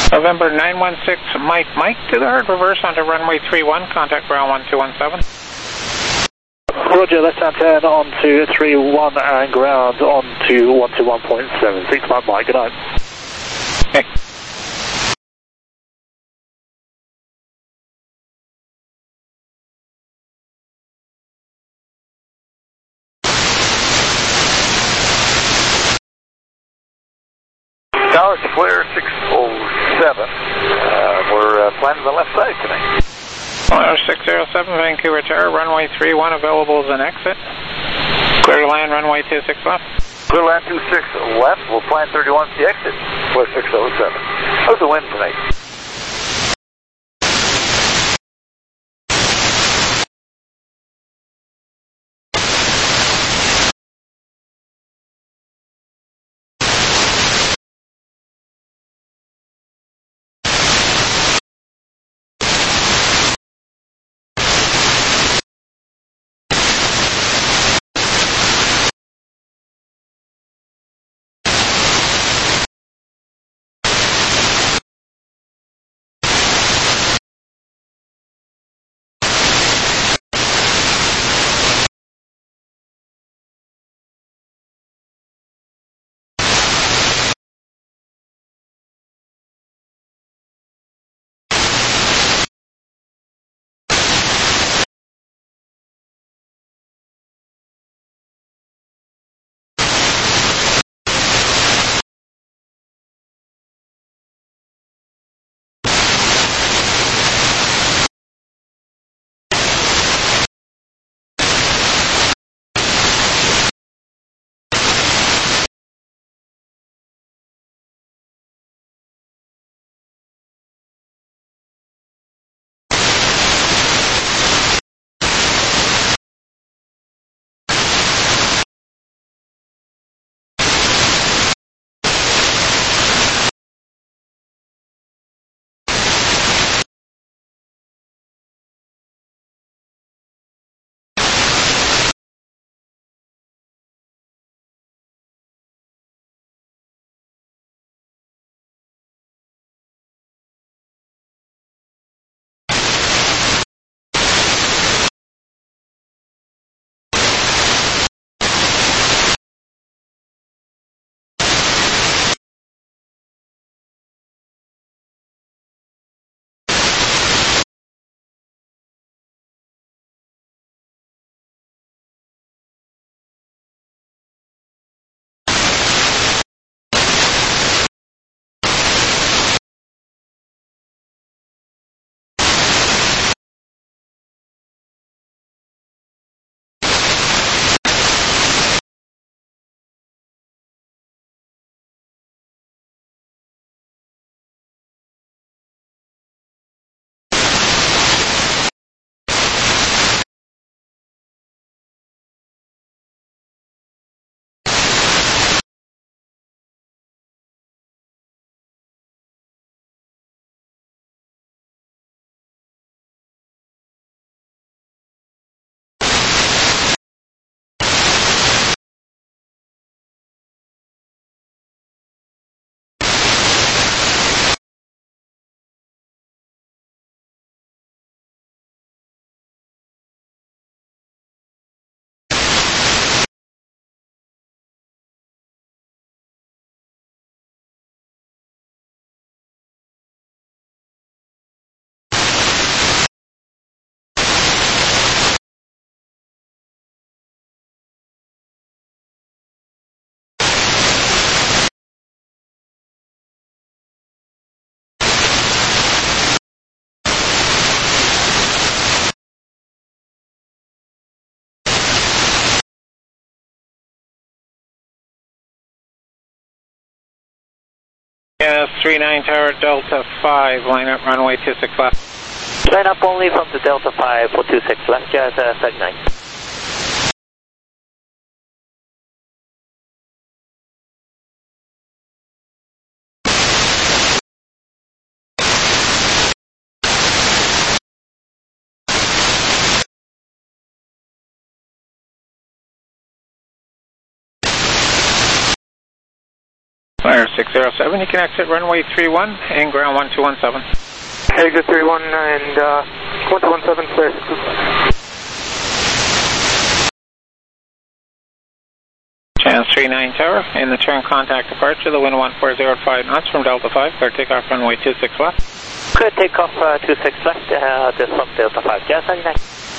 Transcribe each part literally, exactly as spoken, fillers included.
November nine one six, Mike, Mike to the hard reverse onto runway three one, contact ground one two one seven. Roger, left hand turn onto three one and ground onto one two one point seven six, Mike, Mike, good night. Okay. Tower clear six oh seven. Uh, we're uh, planning the left side tonight. six oh seven, Vancouver Tower, runway three one, available as an exit. Clear to land, runway two six left. Clear land two six left, we'll plan thirty-one for the exit, clear six oh seven. How's the wind tonight? Yes, three nine Tower, Delta five, line up runway two six left. Line up only from the Delta five for two six left, just uh, thirty-nine. Clear six zero seven, you can exit runway three one and ground one two one seven. Exit three one and uh, one two one seven, clear. Channel three nine tower, in the turn contact departure, the wind one four zero five knots from Delta five, clear takeoff runway two six left. Clear takeoff uh, two six left, uh, this from Delta five, Jazz ninety-nine.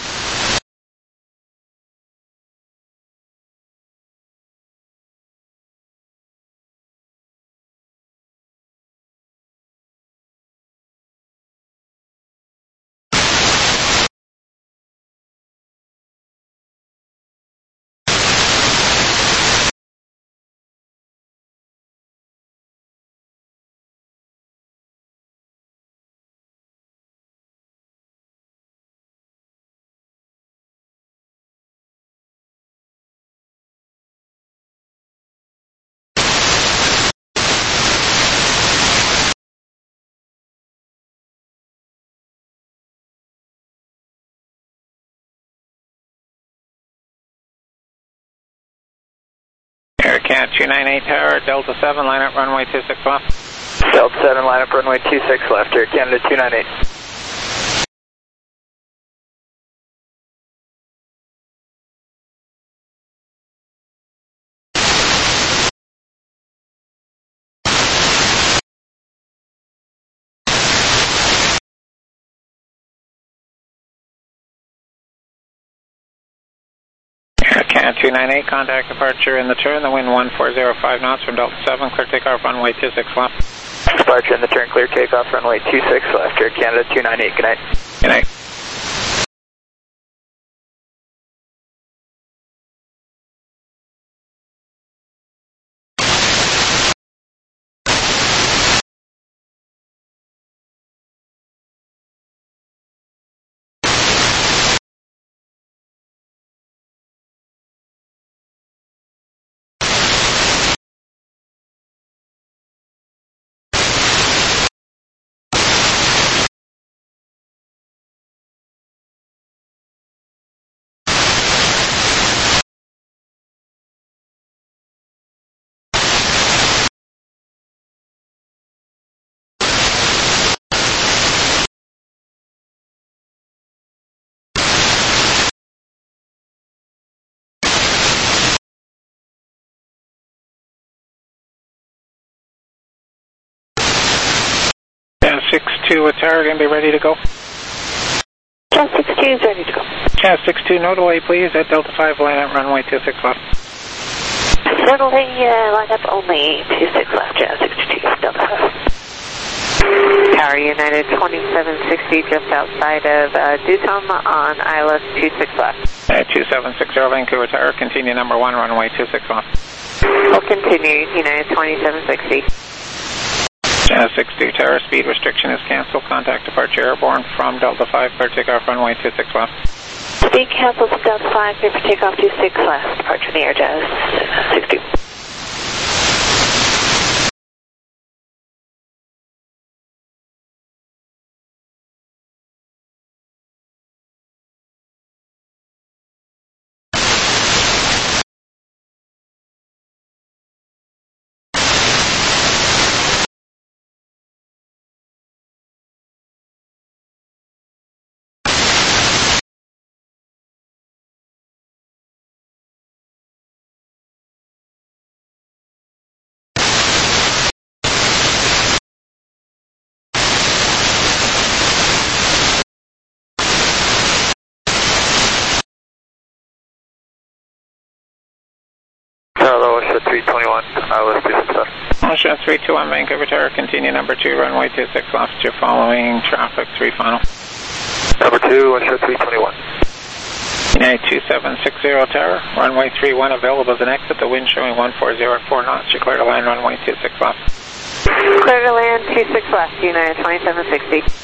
Air Cat two nine eight tower, Delta seven, line up runway two six left. Delta seven, line up runway two six left, Air Canada two nine eight. Air Cat two nine eight, contact departure in the turn, the wind one four zero five knots from Delta seven, clear takeoff runway two six left. Departure in the turn, clear takeoff runway two six left, Air Canada two nine eight, good night. Good night. Channel six two with tower, going to be ready to go. Channel six two is ready to go. Channel six two, no delay please, at Delta five, line up runway two six left. Suddenly, uh, line up only two six left, Jazz six two, Delta five. Tower United twenty-seven sixty, just outside of uh, Dutom on I L S two six left. At two seven six zero Vancouver Tower, continue number one, runway two six left. We'll continue, United twenty-seven sixty. Channel six two tower, speed restriction is canceled, contact departure airborne from Delta five, clear takeoff runway two six left. Speed cancels from Delta five, clear for takeoff two six left, departure in the air, Jazz six two. Hello, Osha three twenty-one, I L S two six left. Osha three two one Vancouver Tower, continue number two, runway two six left, you're following traffic, three final. Number two, Osha three twenty-one. United two seven six zero Tower, runway three one available as an exit, the wind showing one four zero four knots, you're clear to land runway two six left. Clear to land two six left, United twenty-seven sixty.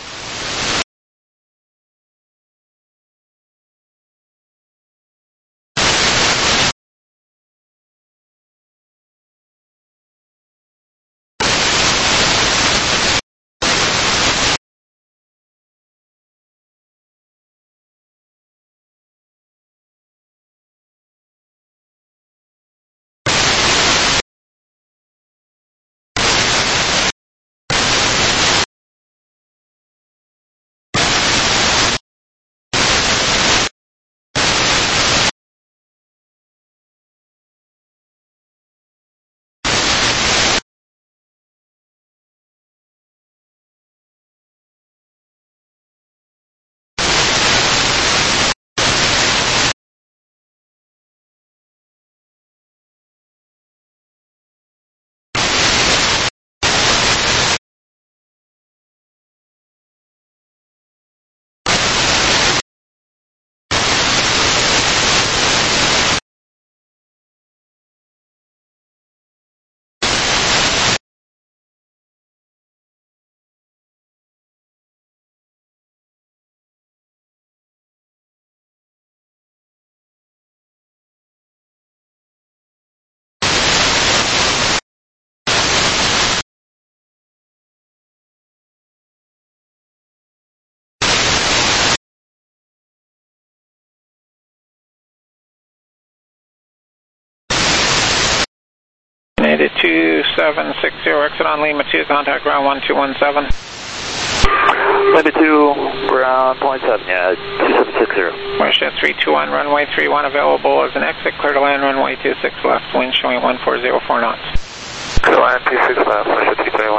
United two seven six zero, exit on Lima two, contact ground one two one seven. Lima two, ground point seven, yeah, two seven six zero. Russia three two one, runway three one available as an exit, clear to land runway two six left, wind showing one four zero four knots. Clear to land two six left, Russia three two one.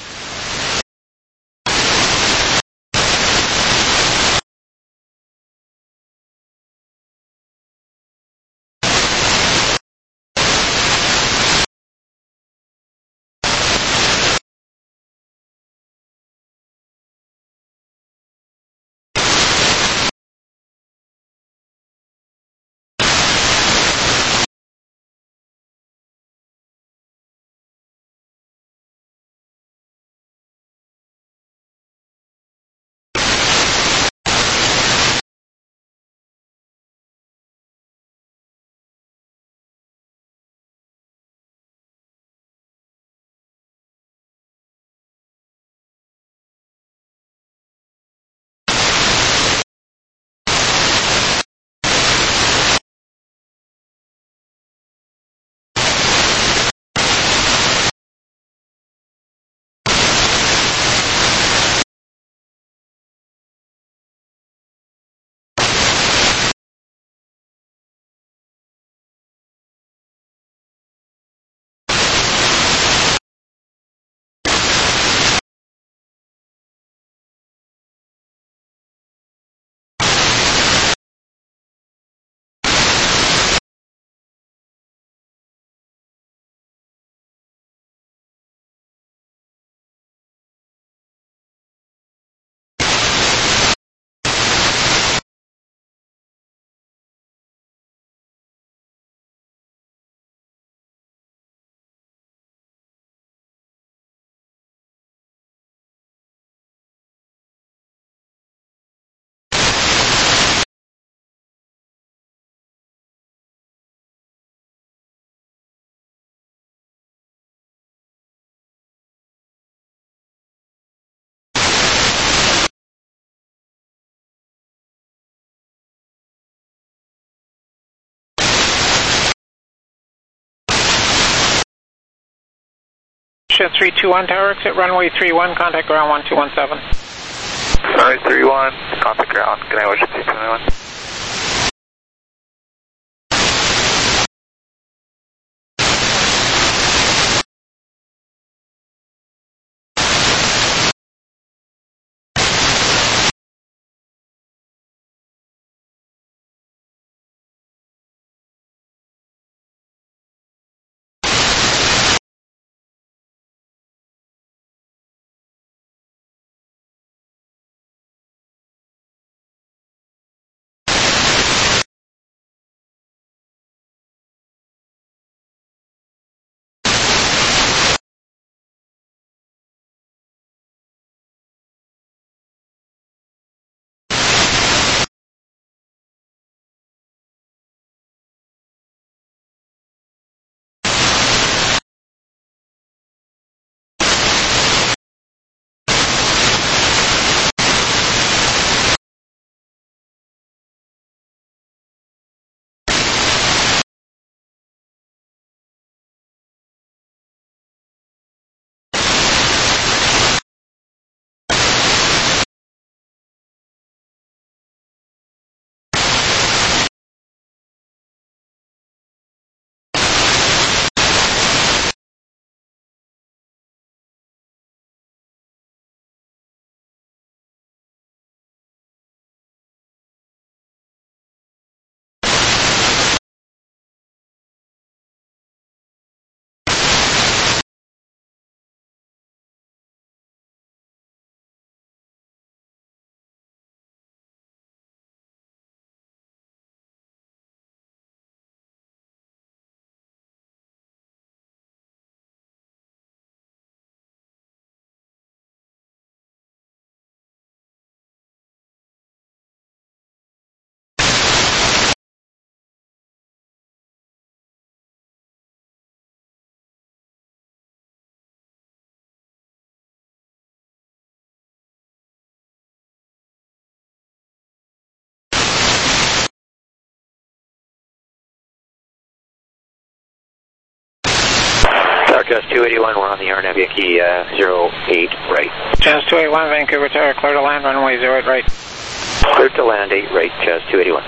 Russia three two one, tower exit, runway three one, contact ground one two one seven. Runway three one, contact ground, good night, Russia three two one. Jazz two eighty-one, we're on the R N A V Yankee uh, zero eight right. Jazz two eighty-one, Vancouver Tower, clear to land, runway zero eight right. Clear to land eight right, Jazz two eighty-one.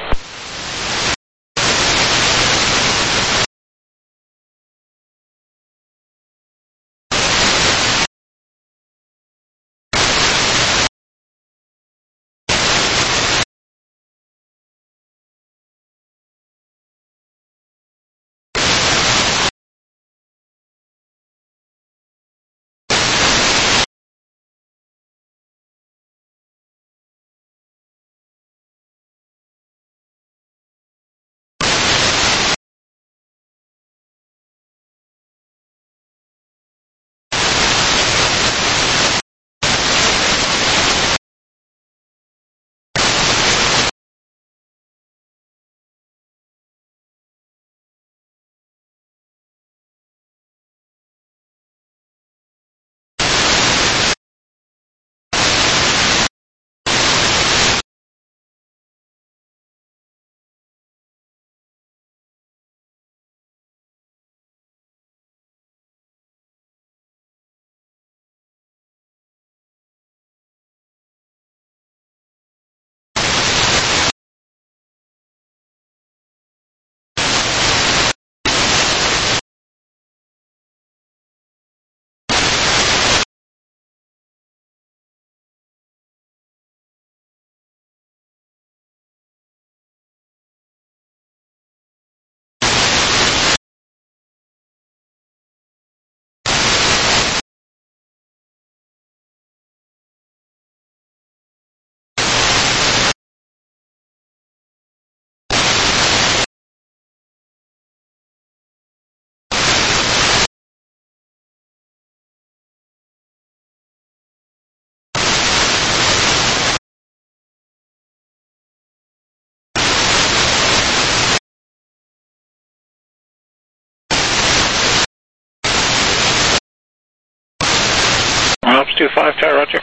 Ops two five, Tower, roger.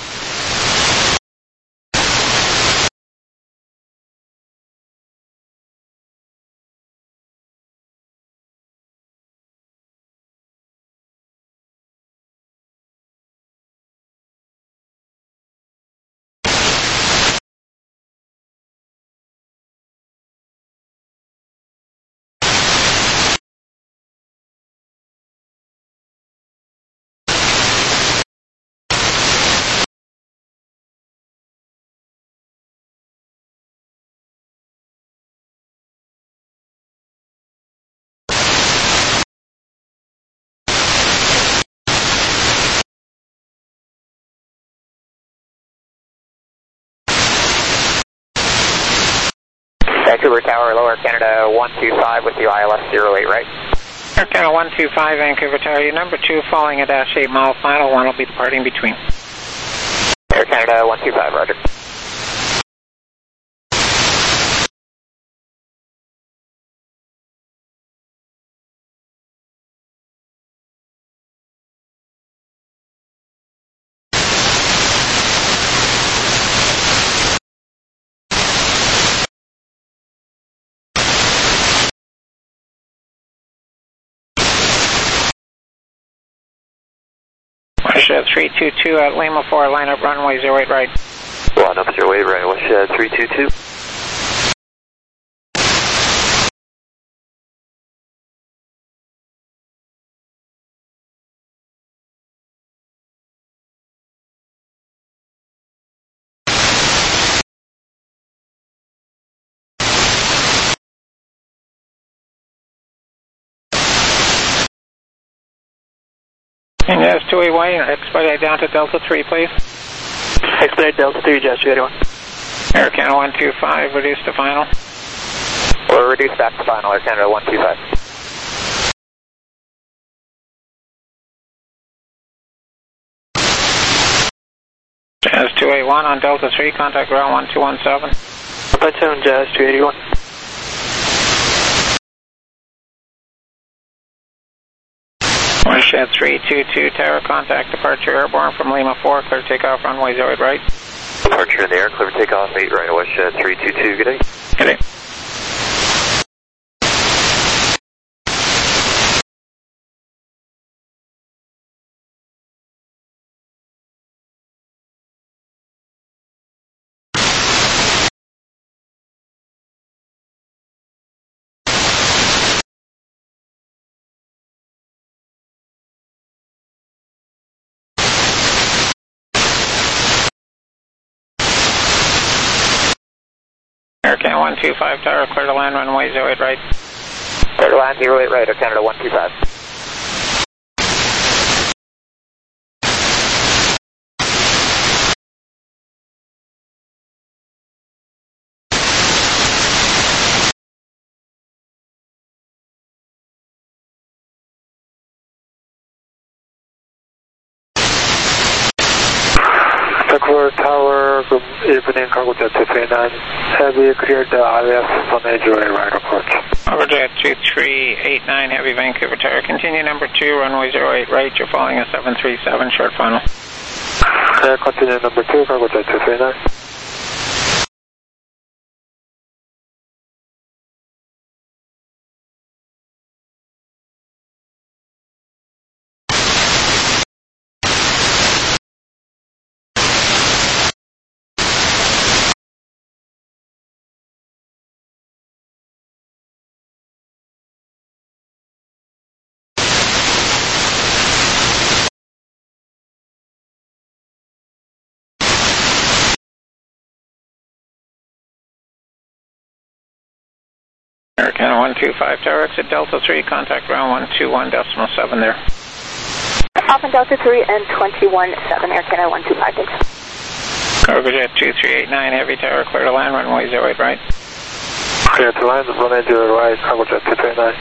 Vancouver Tower, Lower Canada one two five with you, I L S zero eight right. Air Canada one two five, Vancouver Tower, your number two following a dash eight mile final, one will be departing between. Air Canada one two five, roger. Watershed three two two at Lima four, line up runway zero eight right. Line up zero eight right, Watershed three two two. And Jazz two eighty-one, expedite down to Delta three, please. Expedite Delta three, Jazz two eighty-one. Air Canada one two five, reduce to final. Or reduce back to final, Air Canada one two five. Jazz two eighty-one on Delta three, contact ground one two one seven. Flight seven, Jazz two eighty-one. Watershed three two two, Tower, contact departure airborne from Lima four, clear takeoff runway zero eight right. Departure in the air, clear takeoff eight right, Watershed three two two, good day. Good day. American one two five Tower, clear to land runway zero eight right. Clear to land zero eight right, Air Canada one two five. Clear Tower, good evening, cargo jet two three nine. Heavy cleared the I L S on A zero eight right approach. Overjet two three eight nine, Heavy Vancouver Tower. Continue number two, runway zero eight right. You're following a seven three seven, short final. Yeah, continue number two, cargo jet two three nine. American one two five Tower, exit Delta three, contact ground one two one decimal seven there. Alpha Delta three and twenty-one seven, Air Canada one two five, thanks. Overjet two three eight nine, Heavy Tower, clear to land runway zero eight right. Clear to land, runway zero eight right, cargo jet two three nine.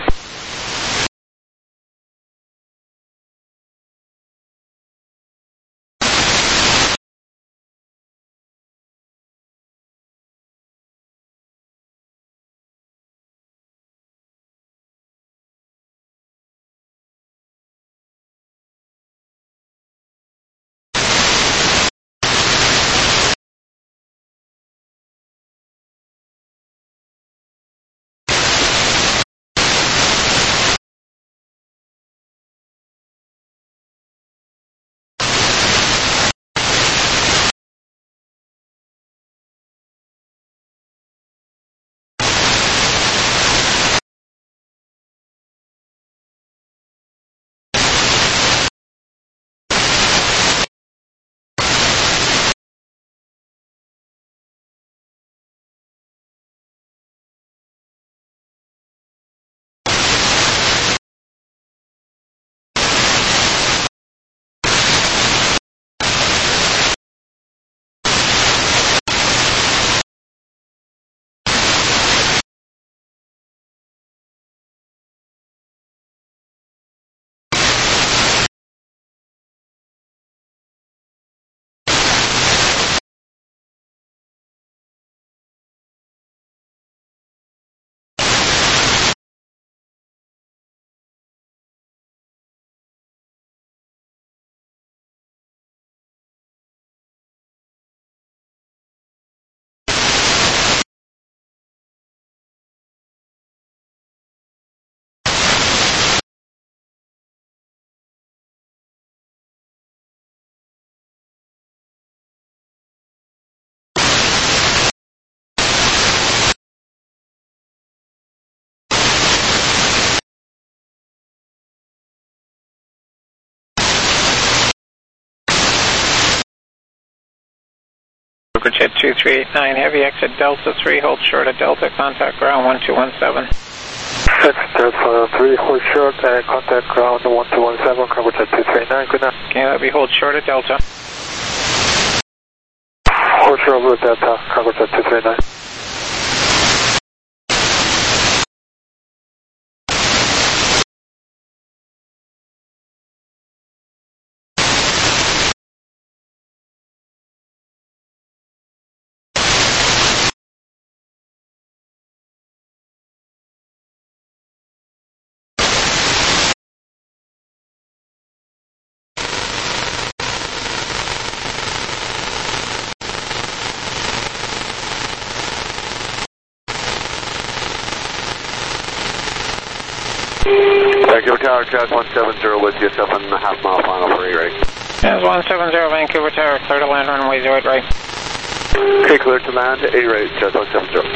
Overjet two three eight nine, Heavy, exit Delta three, hold short of Delta, contact ground one two one seven. Exit Delta three, hold short and contact ground one two one seven, cargo jet two three nine, good night. Okay, that'll be hold short of Delta. Hold short of Delta, cargo jet two three nine. Vancouver Tower, Jazz one seven zero with you, seven and a half mile final for E-right. Jazz one seven zero, Vancouver Tower, clear to land runway zero eight right. Okay, clear to land, E-right, Jazz one seven zero.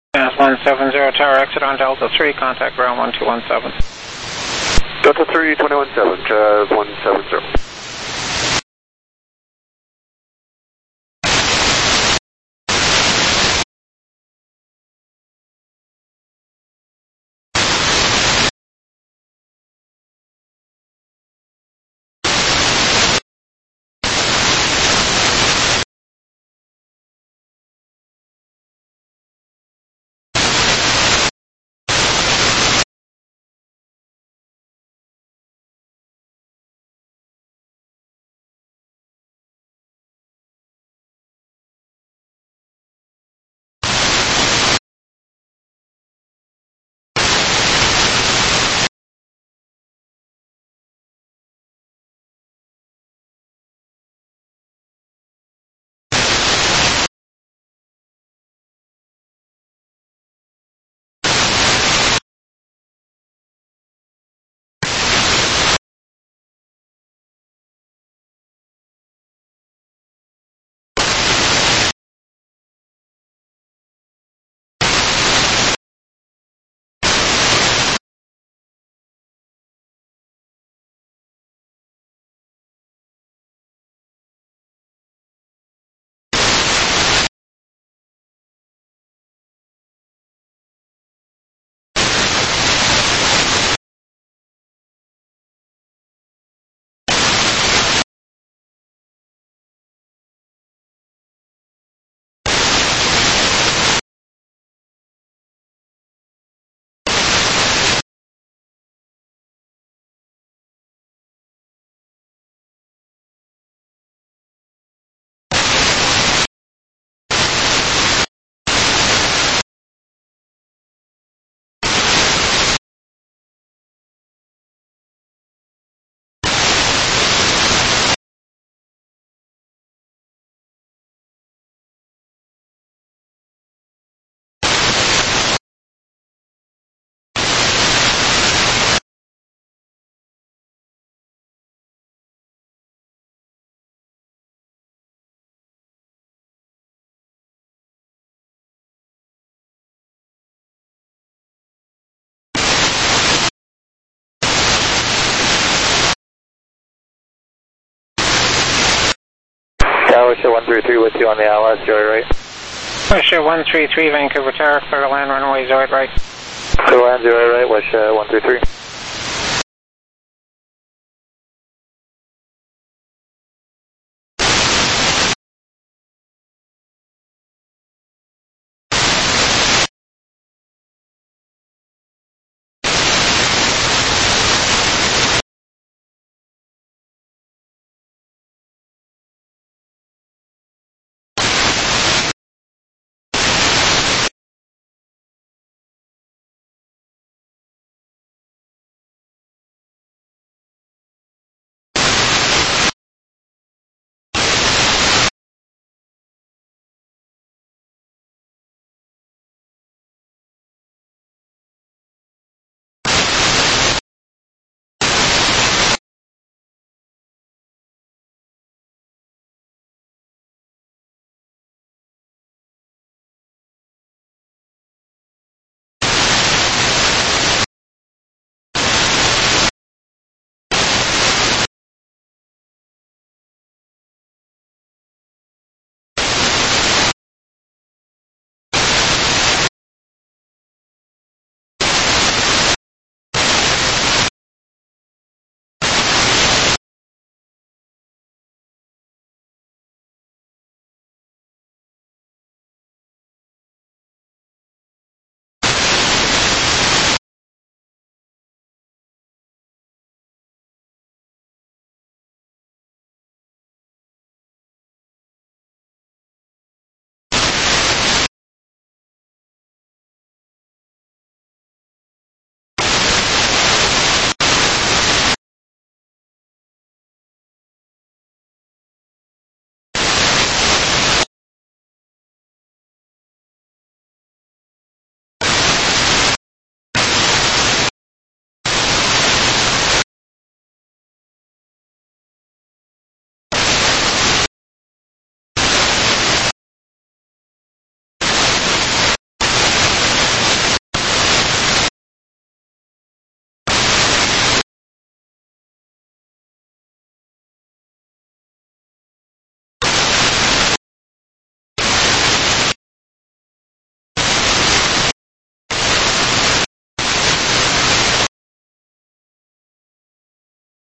Gas one seven zero Tower, exit on Delta three, contact ground one two one seven. Delta three, two one seven, Jazz one seven zero. Tower, show one three three with you on the I L S, Joy right. Wisher one three three, Vancouver Tower, clear to land runway Zoid right. Clear to land, Joy right, Wish uh, one three three.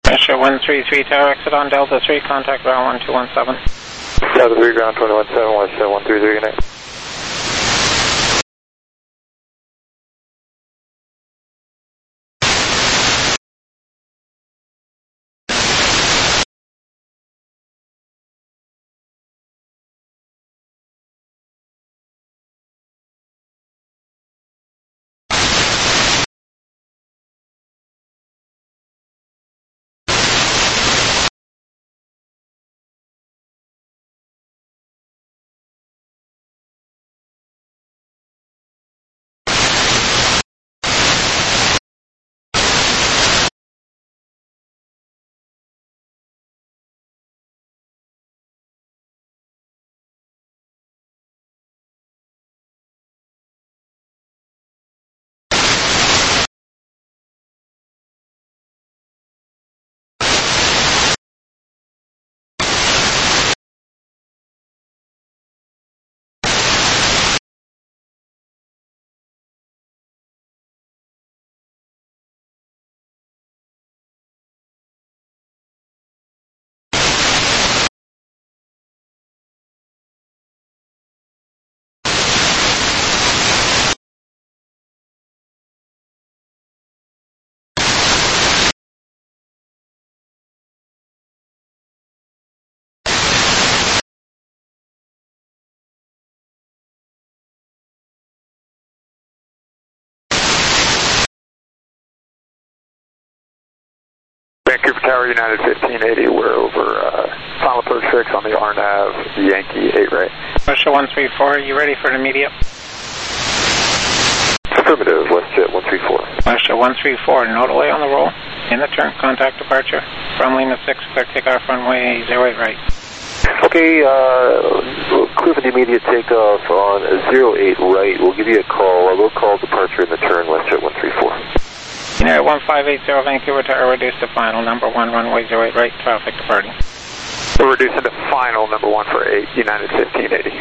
Pressure one three three Tower, exit on Delta three, contact ground one two one seven. Delta three, ground two one seven, West one three three, good night. Vancouver Tower, United fifteen eighty, we're over uh, final approach six on the R NAV, Yankee eight right. Pressure one three four, you ready for an immediate? Affirmative, WestJet one three four. Pressure one three four, no delay on the roll. In the turn, contact departure. From Lima six, clear takeoff runway zero eight right. Okay, uh, clear for the immediate takeoff on zero eight right. We'll give you a call. We'll call departure in the turn, WestJet one three four. United one five eight zero, Vancouver Tower, reduced to final, number one, runway zero eight right, traffic departing. We're reducing to final, number one for eight, United fifteen eighty.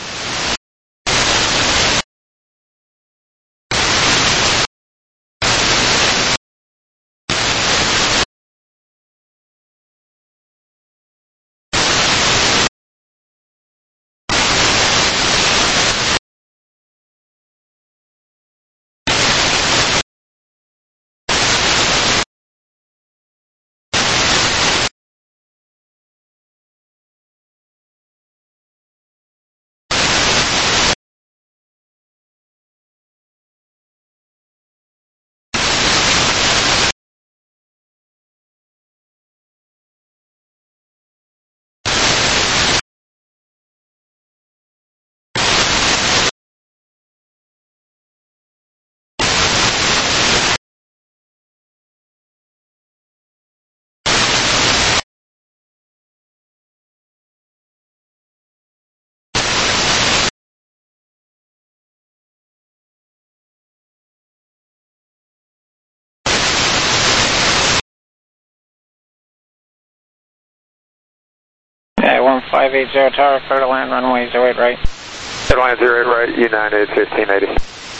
United one five eight zero Tower, clear to land, runway zero eight right. Headline zero eight right, United fifteen eighty.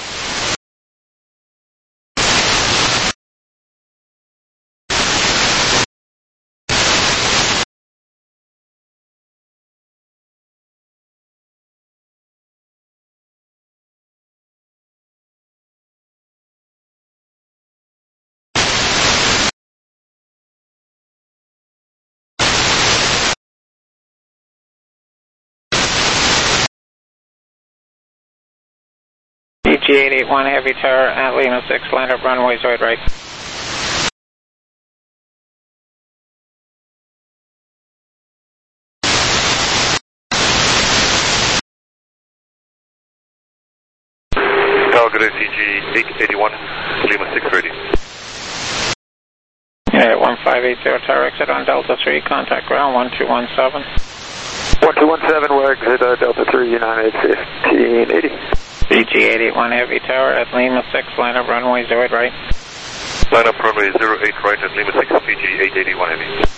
D G eight eight one Heavy Tower at Lima six, land up runway zero eight right. Calgary C G eight eighty-one, Lima six ready. United one five eight zero Tower, exit on Delta three, contact ground one two one seven. one two one seven, we're exit uh, Delta three, United fifteen eighty. D G eight eight one Heavy Tower at Lima six, line up runway zero eight right. Line up runway zero eight right at Lima six, C G eight eighty-one Heavy.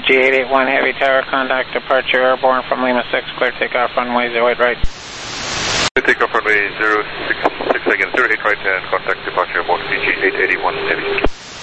G eight eight one Heavy Tower, contact departure airborne from Lima six, clear takeoff runway zero eight right. Clear takeoff runway zero six six again, zero eight right and contact departure airborne C G eight eighty-one Heavy.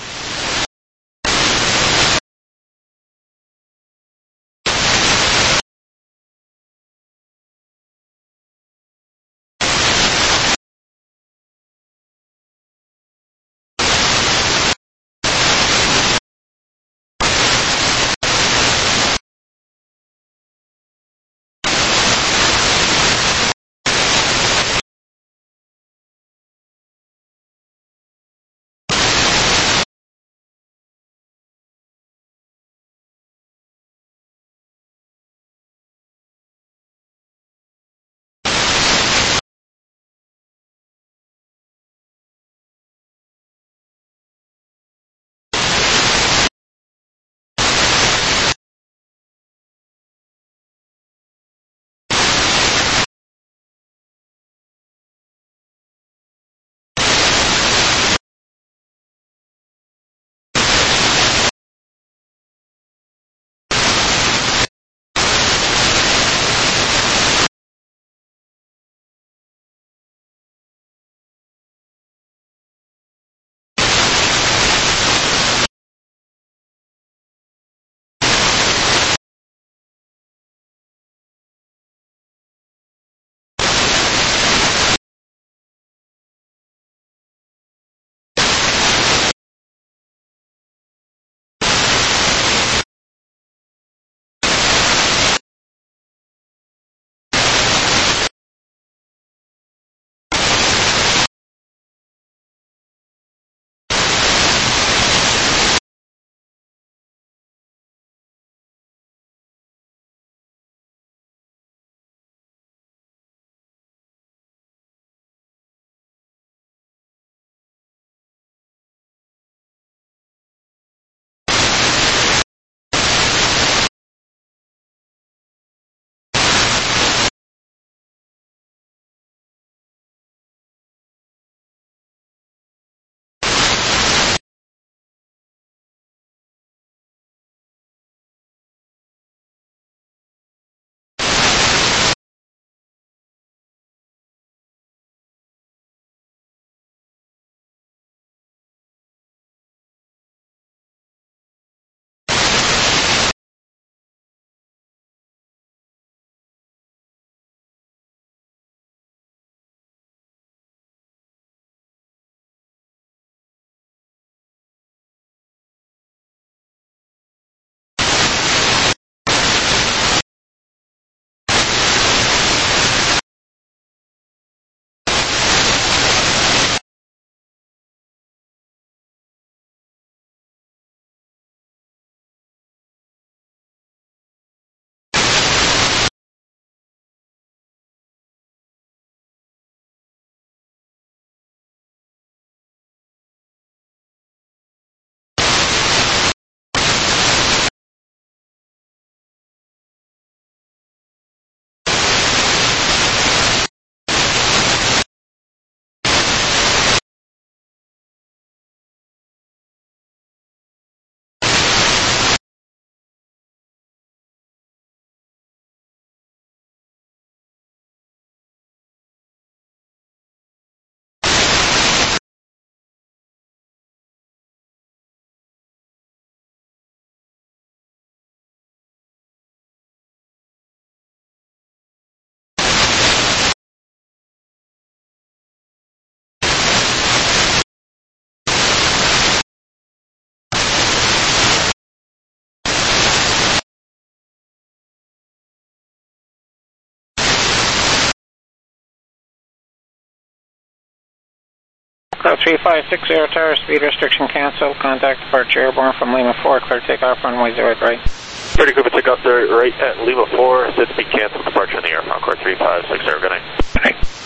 three five six zero Tower, speed restriction canceled. Contact departure airborne from Lima four, clear takeoff runway zero eight right. Pretty good, takeoff there right at Lima four, set speed canceled, departure in the air, Concord three five six zero, good night. Good night.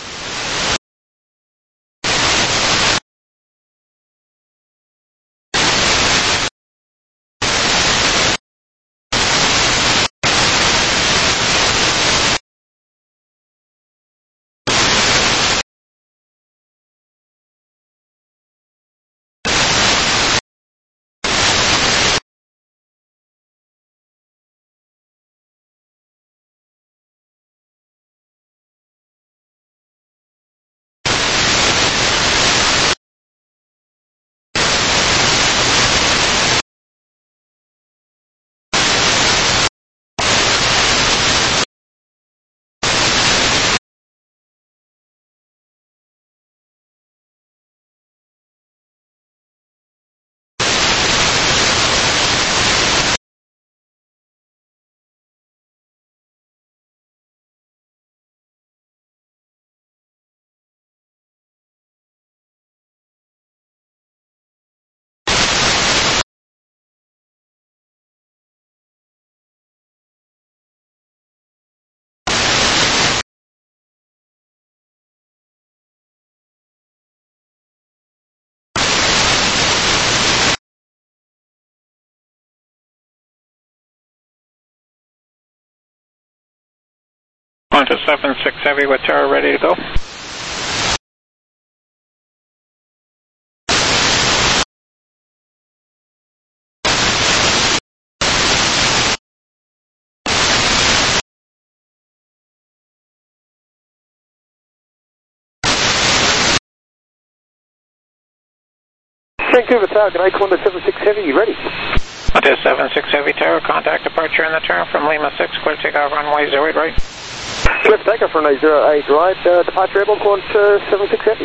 Delta seven six Heavy with tower ready to go. Vancouver Tower, good night, Delta seven six Heavy, ready. Delta seven six Heavy tower, contact departure in the turn from Lima six, clear takeoff runway zero eight right. Clear takeoff runway zero eight right, uh, departure able, Delta seven six Heavy.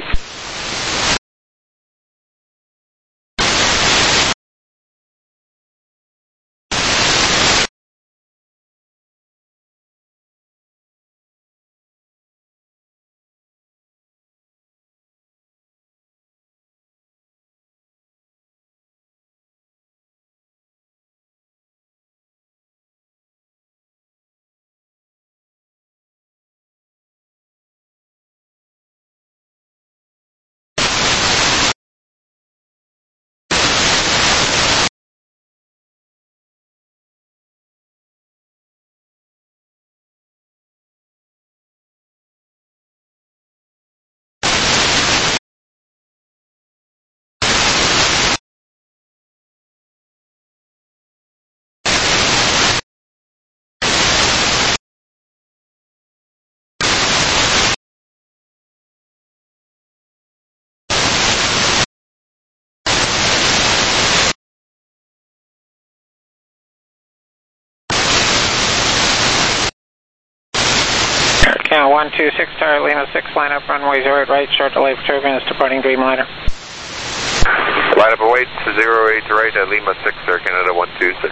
Count one two six tower, Lima six, line up runway zero eight right, short delay for turbines departing Dreamliner. Line up await zero eight right at Lima six, Air Canada one two six.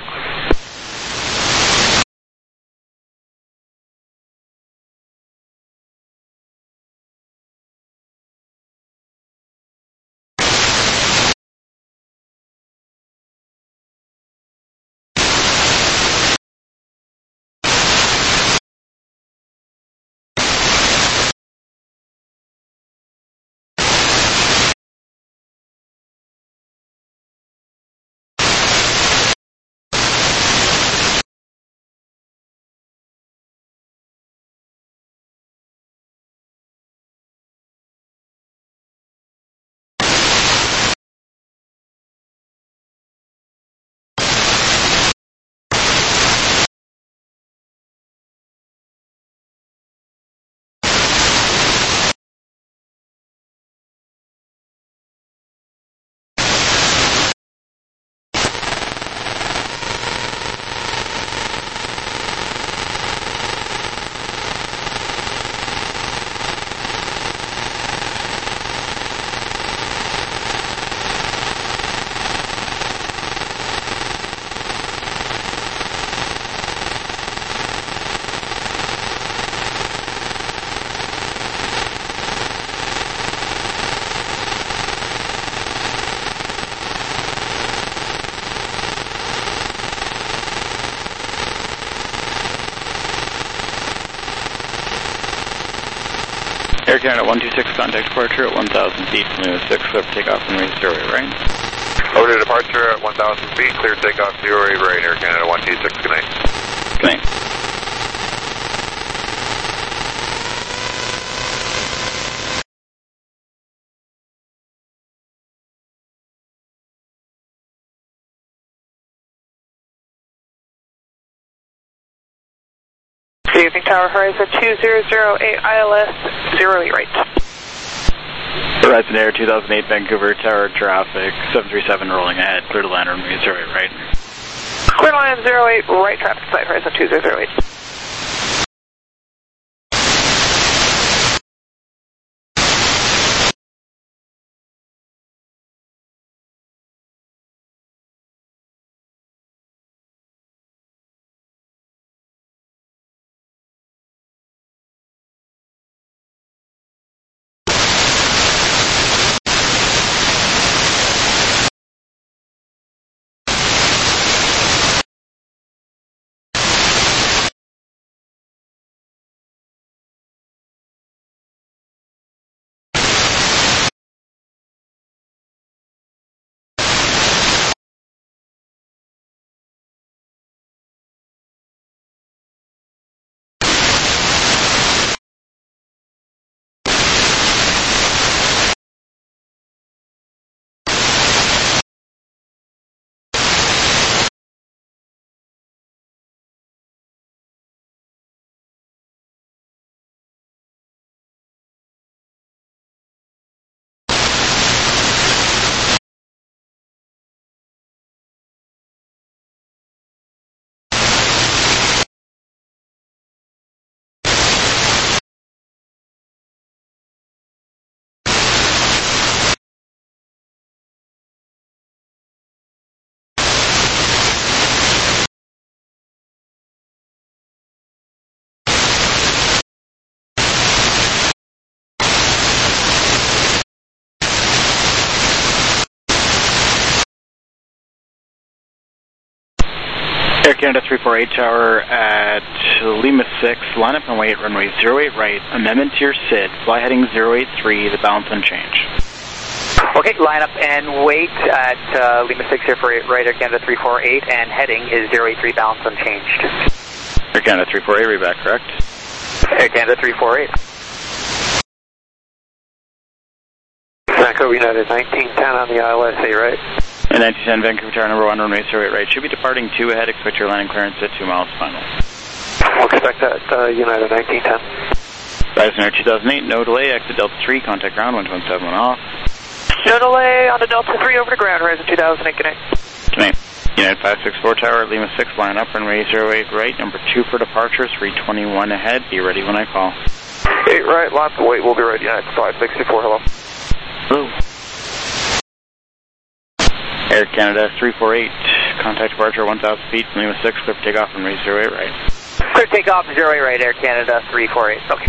Air Canada one two six, contact departure at one thousand feet, Lima six, clear for takeoff and runway zero eight right. Over to departure at one thousand feet, clear takeoff zero eight right, Air Canada one two six, good night. Good night. Good evening, Tower Horizon two zero zero eight I L S zero eight right. Horizon Air two thousand eight, Vancouver Tower traffic, seven three seven rolling ahead, clear to land runway zero eight right. Clear to land zero eight right, traffic side Horizon two zero zero eight. Air Canada three four eight Tower at Lima six, line up and wait, runway zero eight right, amendment to your S I D, fly heading zero eight three, the balance unchanged. Okay, line up and wait at uh, Lima six here for eight right, Air Canada three four eight, and heading is zero eight three, balance unchanged. Air Canada three four eight, read back, correct? Air Canada three four eight. Vancouver United nineteen ten on the I L S, A right. And nineteen ten Vancouver Tower, number one, runway zero eight right, should be departing two ahead, expect your landing clearance at two miles final. We'll expect that, uh, United nineteen ten. Horizon Air two thousand eight, no delay, exit Delta three, contact ground, one two one seven off. No delay on the Delta three over to ground, Horizon two thousand eight, connect. Connect. United five six four Tower, Lima six, line up, runway zero eight right, number two for departure, three twenty-one ahead, be ready when I call. eight right, lots of wait, we'll be ready, United five sixty-four, hello. Hello. Air Canada three four eight, contact departure one thousand feet, Lima six, clear for takeoff, runway zero eight right. Clear takeoff, zero eight right, Air Canada three four eight, okay.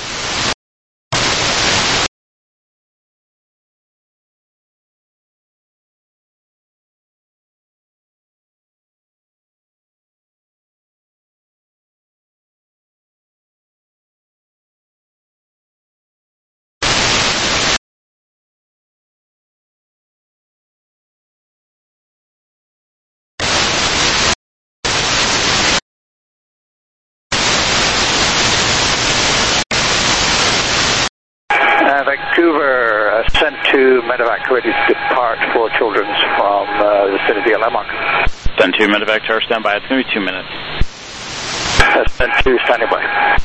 Vancouver, uh, sent to medevac ready to depart for Children's from uh, the vicinity of Landmark. Send to medevac tower, stand by, it's going to be two minutes. Uh, sent to standing by.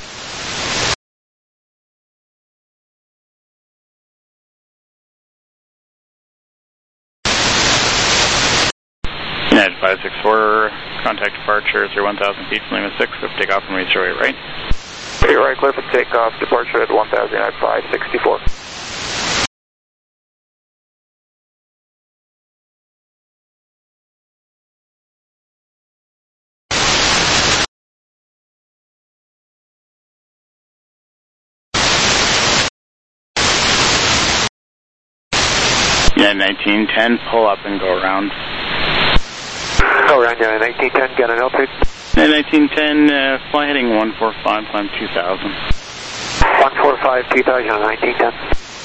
United five six four, contact departure through one thousand feet from Lima six, clear for takeoff, runway zero eight right. eight right, clear for takeoff, departure at one thousand, United five sixty-four. United nineteen ten, pull up and go around. Go around, United nineteen ten, get an altitude. United nineteen ten, uh, fly heading one four five, climb two thousand. one four five, two thousand, nineteen ten.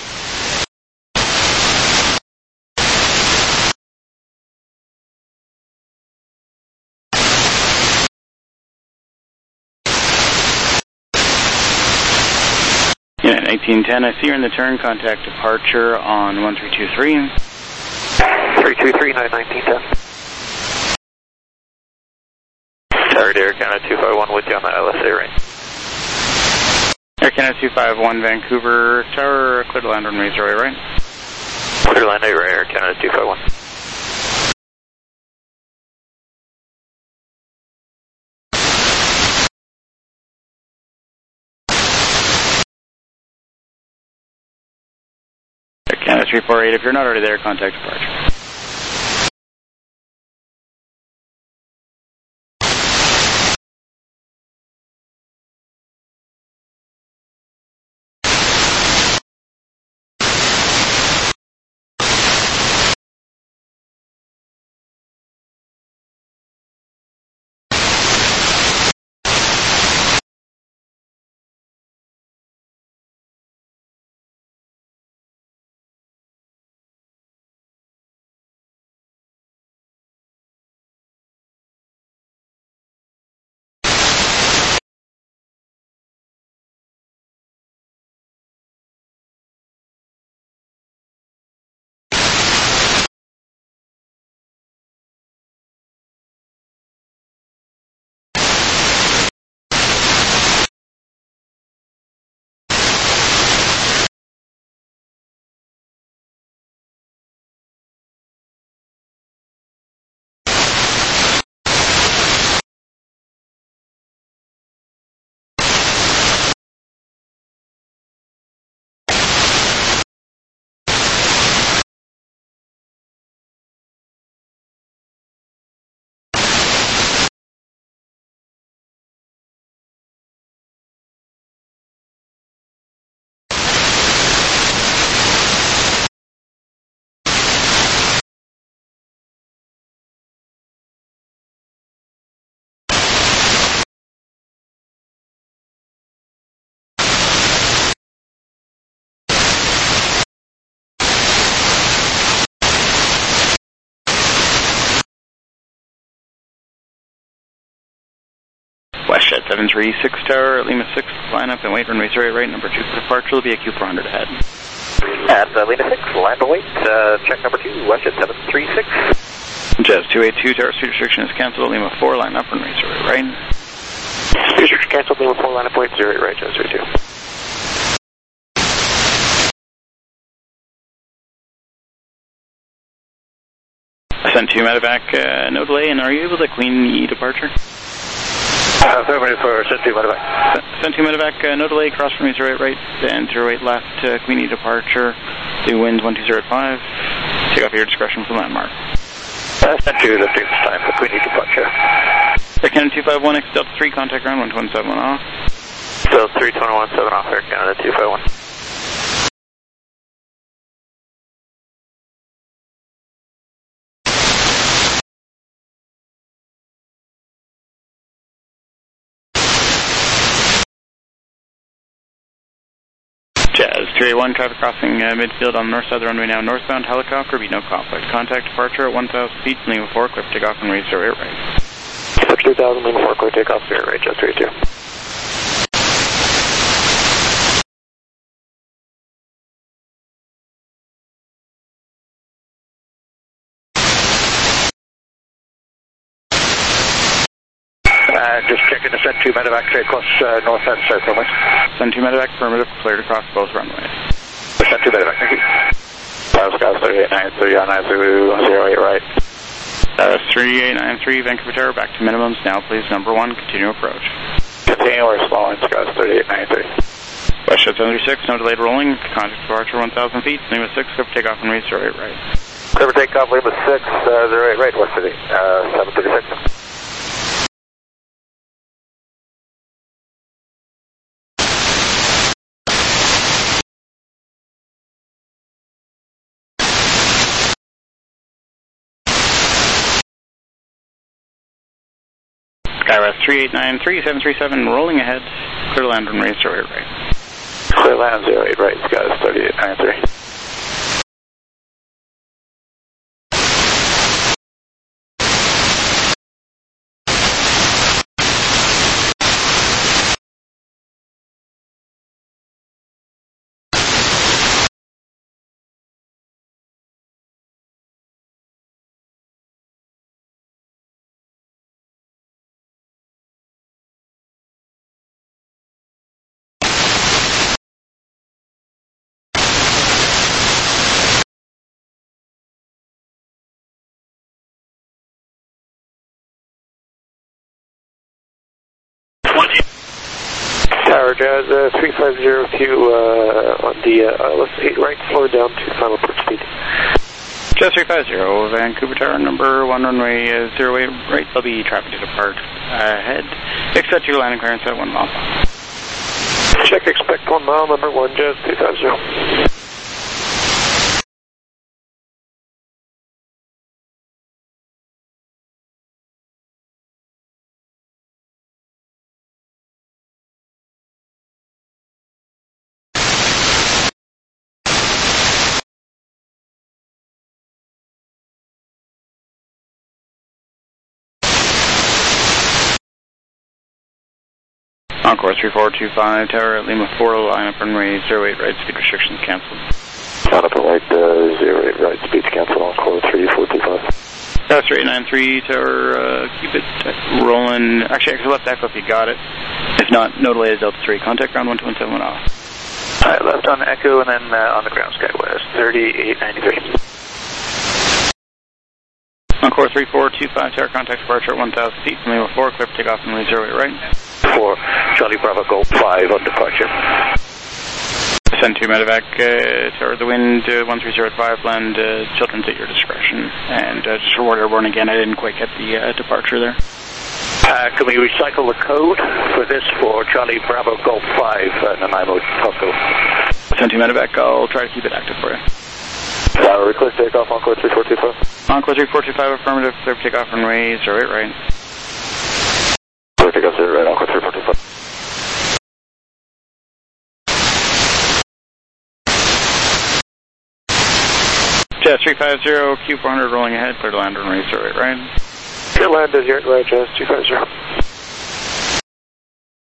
United nineteen ten, I see you're in the turn, contact departure on one three two three. three two three, United nineteen ten. Tower to Air Canada two five one with you on the L S A range. Air Canada two five one, Vancouver Tower, clear to land on runway zero eight right. Clear to land eight right, Air Canada two five one. Air Canada three four eight, if you're not already there, contact departure. seven three six Tower, Lima six, line up and wait, runway zero eight right, number two for departure, will be a Q four hundred ahead. At uh, Lima six, line up and wait, uh, check number two, Westjet seven three six. Jazz two eight two, Tower, speed restriction is cancelled, Lima four, line up, runway zero eight right. Speed restriction cancelled, Lima four, line up, wait, zero eight right, Jazz three two. Send two medevac, uh, no delay, and are you able to Queen E departure? Uh, affirmative for send two medevac. Send two medevac, uh, no delay, cross runway zero eight right, and zero eight left, uh, Queen E departure, the wind one two zero five, take off your discretion from landmark. Uh, send two, lifting this time for Queen E departure. Air Canada two five one, X Delta three, contact ground one two one seven off. So three two one seven off, Air Canada two five one. Jazz two eight one, traffic crossing uh, midfield on the north side of the runway now, northbound, helicopter, be no conflict. Contact departure at one thousand feet, Lima four, clear for takeoff and raise zero eight right. two thousand, Lima four, clear takeoff, zero right, Jazz three two. Uh, just checking the send two medevac straight across uh, north and south runways. Send two medevac, affirmative, cleared across both runways. Send two medevac, thank you. Pascal thirty-eight nine three on nine through zero eight right. Uh, three eight nine three, Vancouver Tower, back to minimums now, please. Number one, continue approach. Continue or small in Scott thirty-eight nine three. Westjet seven three six, no delayed rolling, contact departure one thousand feet, Lima six, clear for takeoff and raise zero eight right. Clear for takeoff, Lima six, uh, zero eight right, West City, uh, seven thirty-six. Skywest three eight nine three, seven three seven, rolling ahead, clear to land and raise zero eight right. Clear land zero eight right, Skywest thirty-eight nine three. Tower Jazz uh, three five zero Q uh, on the uh, I L S eight right, slow down to final approach speed. Jazz three five zero, Vancouver Tower, number one, runway uh, zero eight right, there'll be traffic to depart ahead. Expect your landing clearance at one mile. Check, expect one mile, number one, Jazz three five zero. Encore three four two five, Tower at Lima four, line up runway zero eight right, speed restrictions cancelled. Line up and right, uh, zero eight right, speeds cancelled, Encore three four two five. Tower three eight nine three, Tower, uh, keep it rolling. Actually, exit left echo if you got it. If not, no delay is Delta three, contact ground one two one seven off. Alright, left on echo and then uh, on the ground, Skywest thirty-eight ninety-three. Encore three four two five, Tower, contact departure at one thousand feet, Lima four, clear for takeoff and release zero eight right. four, Charlie Bravo Golf five on departure. Send two medevac, uh, Tower, the wind uh, one three zero five, land uh, children's at your discretion. And uh, just reward airborne again, I didn't quite get the uh, departure there. Uh, can we recycle the code for this for Charlie Bravo Golf five and Nanaimo Tosco? Send two medevac, I'll try to keep it active for you. Uh, request takeoff, Encore three four two five. Encore three four two five, affirmative, clear for takeoff and raise zero eight right. Clear takeoff zero right, Encore three four two five. Jazz three five zero, Q four hundred rolling ahead, clear to land and raise zero eight right. Clear land is zero eight right, Jazz two five zero.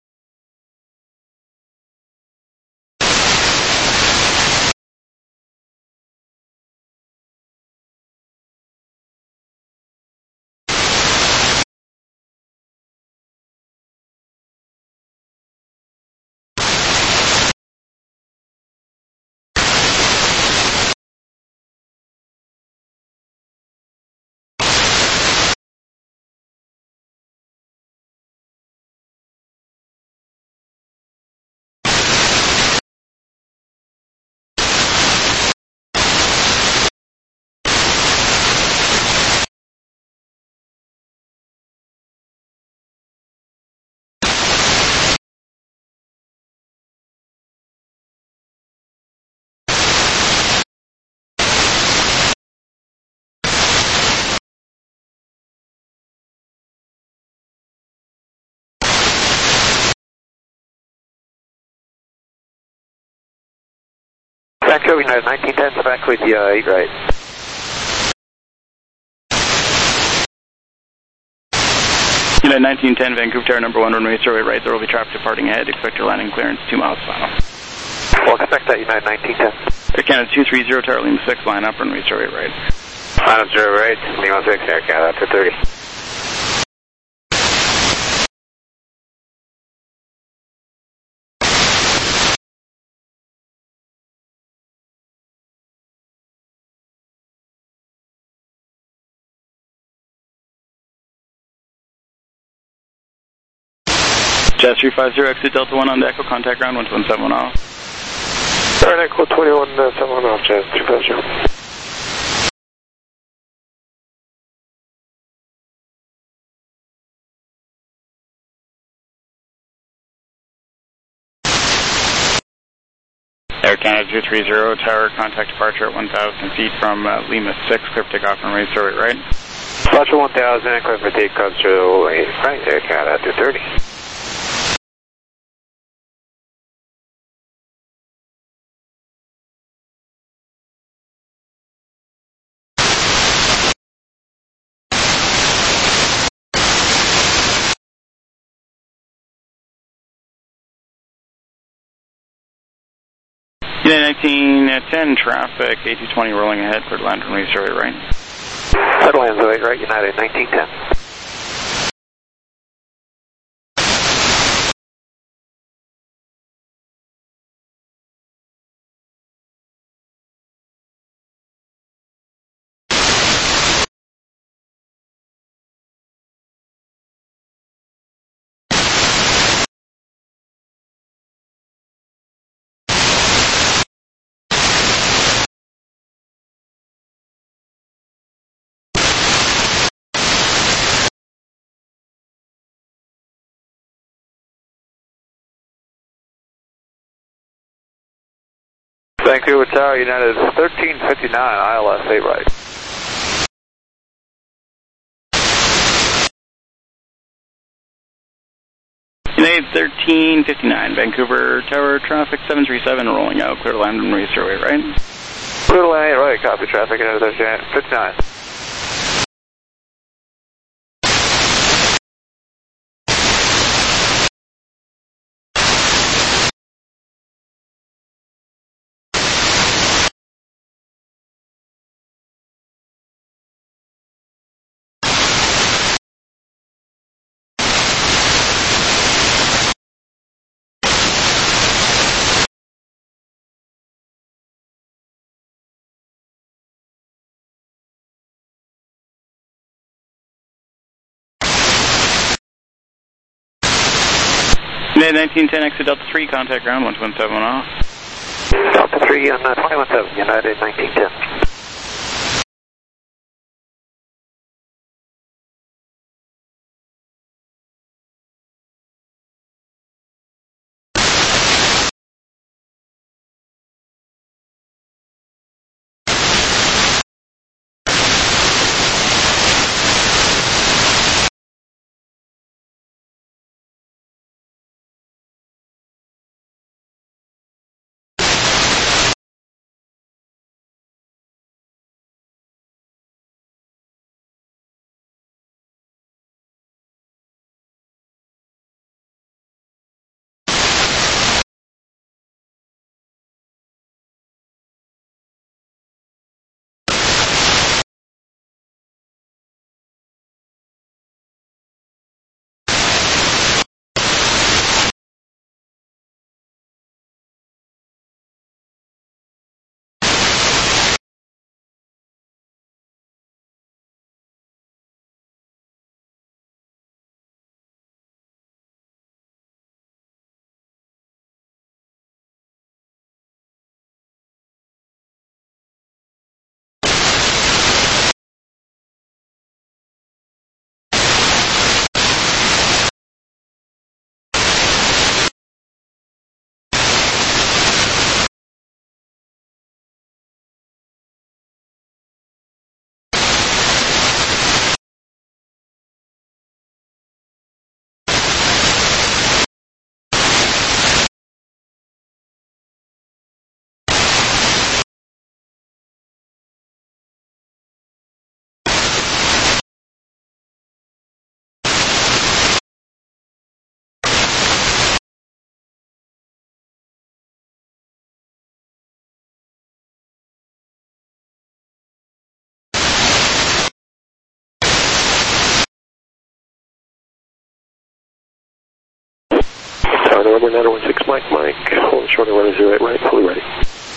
Vancouver United nineteen ten, back with you, uh, eight right. United nineteen ten, Vancouver Tower number one, runway zero eight right, there will be traffic departing ahead, expect your landing clearance two miles final. We'll expect that, United nineteen ten. Air Canada two three zero, Tower Lima six, line up, runway zero eight right. Line up zero eight, Lima six, Air Canada two thirty. Jazz three five zero, exit Delta one on the Echo, contact ground one two one seven one off. Alright, Echo twenty-one seven one off, Jazz three five zero. Air Canada two three zero, tower, contact departure at one thousand feet from uh, Lima six, clear for takeoff on runway zero eight right. Departure one thousand, clear for takeoff zero eight right, Air Canada two thirty. United nineteen ten, traffic, A two twenty rolling ahead for land runway zero eight right. Headland zero eight right, United nineteen ten. Vancouver Tower, United thirteen fifty-nine, I L S eight right. United thirteen fifty-nine, Vancouver Tower, traffic seven three seven, rolling out, clear to land runway zero eight right. Clear to land eight right, copy traffic, United thirteen fifty-nine. United nineteen ten, exit Delta three, contact ground one two one seven off. Delta three on uh, twenty-one seven, United nineteen ten. November nine one six Mike Mike, hold short and running zero eight right, fully ready.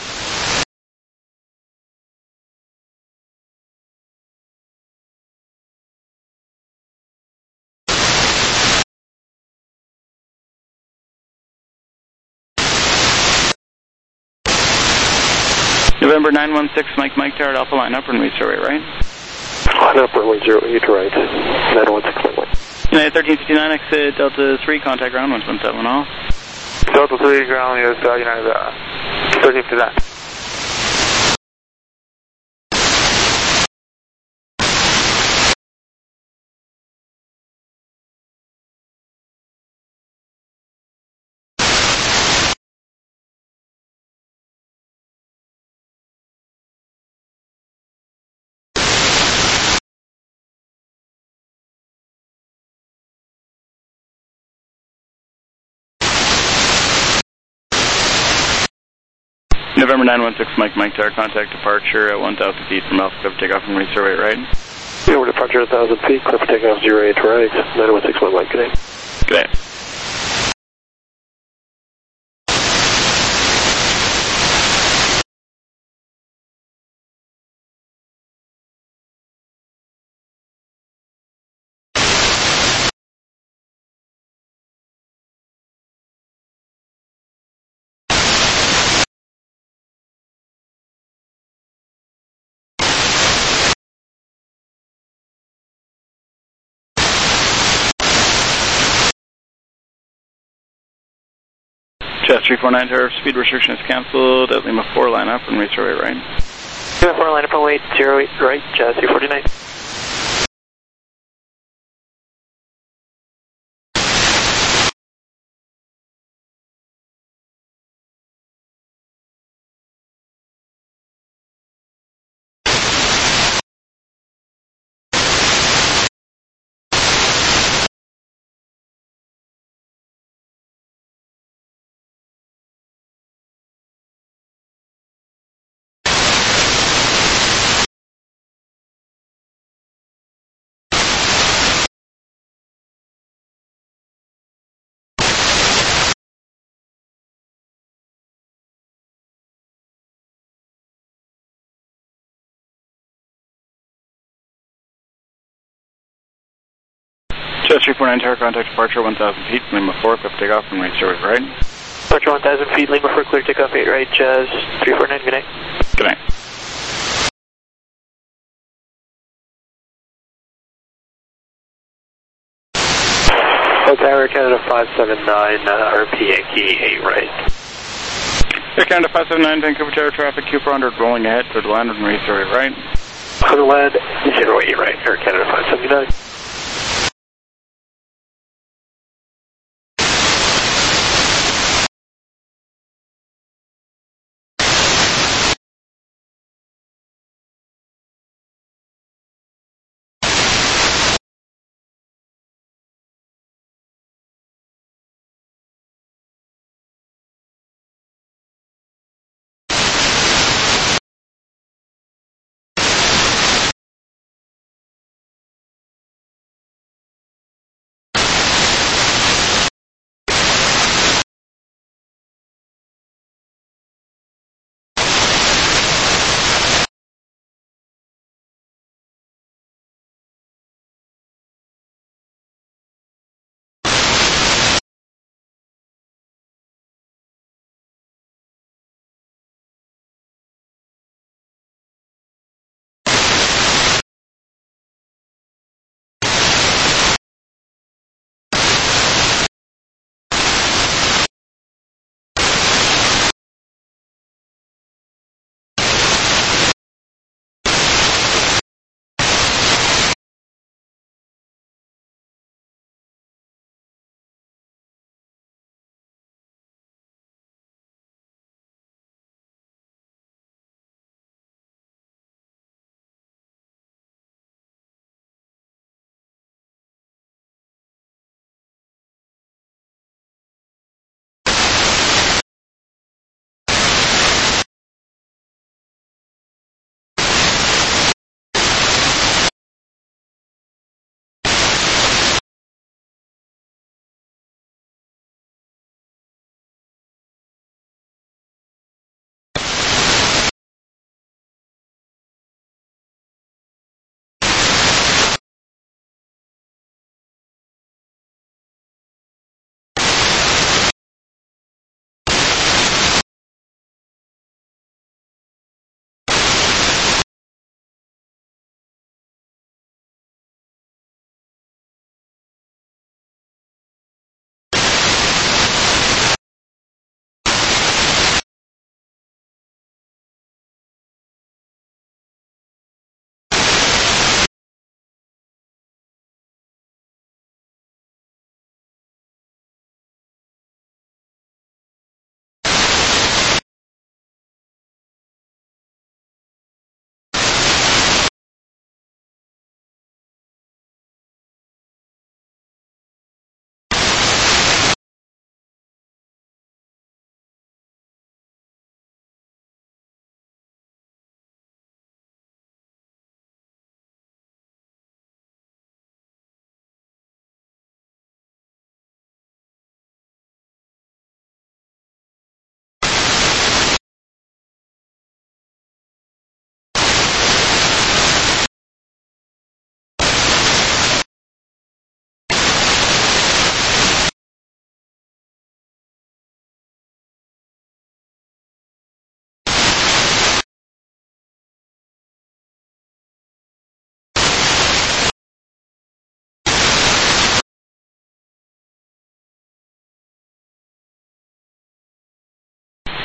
November nine one six Mike Mike, Tower Alpha, line up, runway zero eight right. Line up, runway zero eight right, nine one six Mike Mike. United thirteen fifty-nine, exit Delta three, contact ground one seven seven off. Delta three, ground is uh, United uh, thirteen fifty-nine. November nine one six Mike Mike, Tower, contact departure at one thousand feet from Alpha, clear for takeoff from runway zero eight right. Yeah, we're departure at one thousand feet, clear for takeoff zero eight right, nine one six Mike Mike, good day. Good day. Jazz three four nine, Tower, speed restriction is cancelled at Lima four, line up, runway zero eight right. Lima four, line up, runway zero eight right, Jazz three forty-nine. Jazz three four nine, Tower, contact departure one thousand feet, Lima four, clear for takeoff from runway zero eight right. Departure one thousand feet, Lima four, clear takeoff eight right, Jazz three four nine, good night. Good night. Tower Canada five seven nine, uh, R P Yankee eight right. Air Canada five seven nine, Vancouver Tower, traffic Q four hundred, rolling ahead to the land runway zero eight right. On the land, zero eight right, Air Canada five seven nine.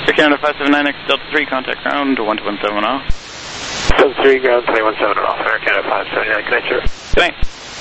Air Canada five seven nine X Delta three, contact ground one two one seven off. seven three, ground twenty-one seven off. Air Canada five seven nine, good night, sir. Good night.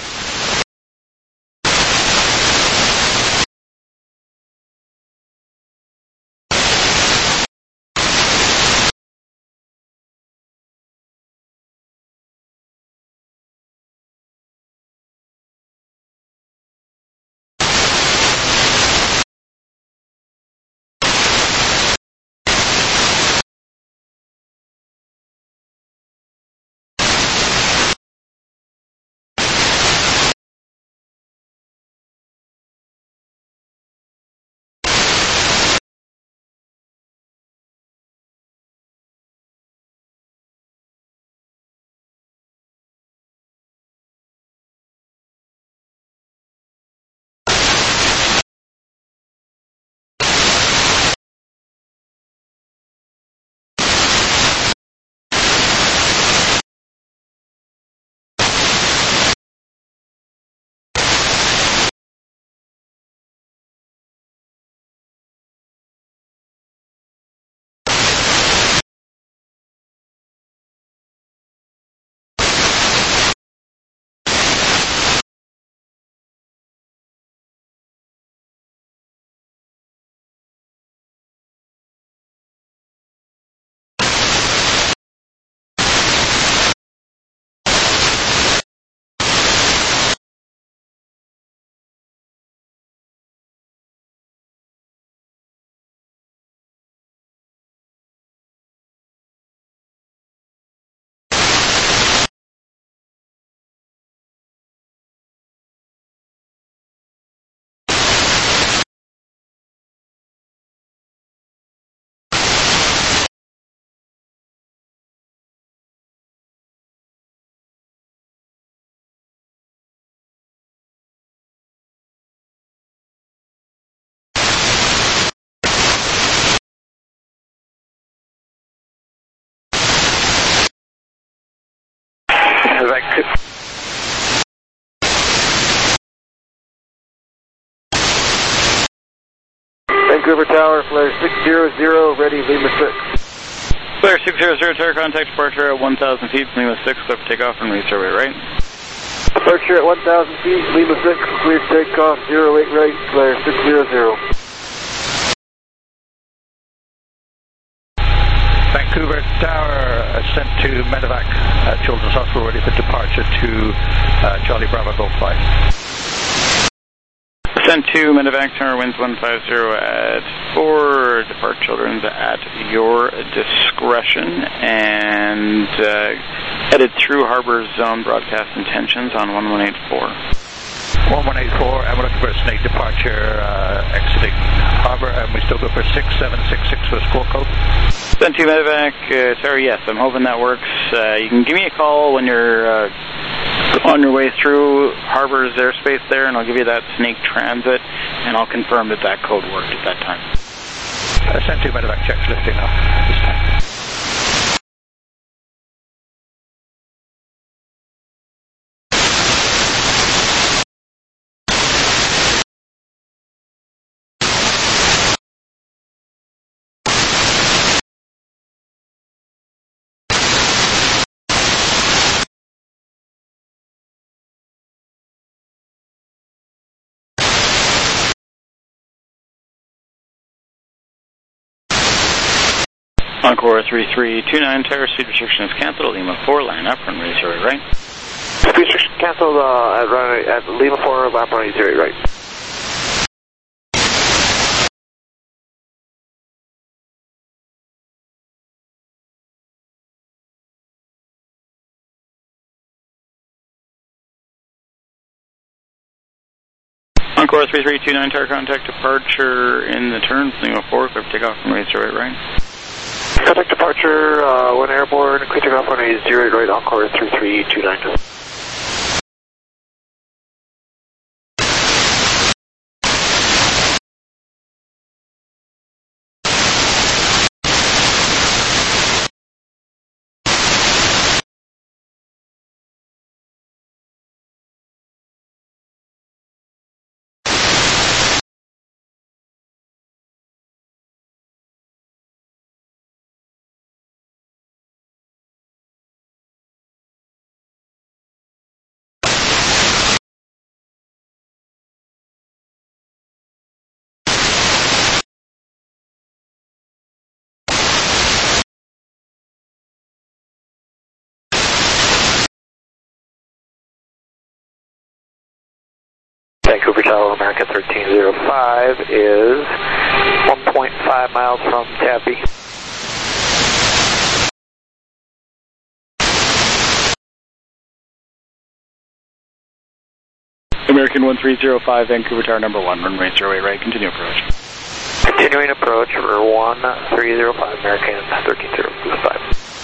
Vancouver Tower, flare six zero zero, ready, Lima six. Flare six zero zero, tower contact departure at one thousand feet, Lima six, clear for takeoff and resurvey right. Departure at one thousand feet, Lima six, clear takeoff, zero eight right, flare six zero zero. Vancouver Tower, sent to Medevac uh, Children's Hospital, ready for departure to uh, Charlie Bravo Golf five. Sent to Medevac Tower, winds one five zero at four, depart Children's at your discretion, and uh, headed through Harbor Zone broadcast intentions on one one eight four. one one eight four, and we're looking for a snake departure uh, exiting Harbor, and we still go for six seven six six for the score code. Sent to Medevac uh, Tower, yes, I'm hoping that works. Uh, you can give me a call when you're uh, on your way through Harbor's airspace there, and I'll give you that snake transit, and I'll confirm that that code worked at that time. Uh, sent to Medevac, checks lifting off this time. Encore three three two nine, tower speed restriction is cancelled, Lima four, line up, runway zero right. Speed restriction cancelled uh, at, runway, at Lima four, lap runway zero right. Encore three three two nine, tower contact departure in the turn, Lima four, clear for takeoff, runway zero right. Contact departure, uh, one airborne, clear takeoff runway zero right, Encore three three two nine. Vancouver Tower, American thirteen oh five is one point five miles from Tabby. American one three oh five, Vancouver Tower number one, runway zero eight right, continue approach. Continuing approach for one three oh five, American thirteen oh five.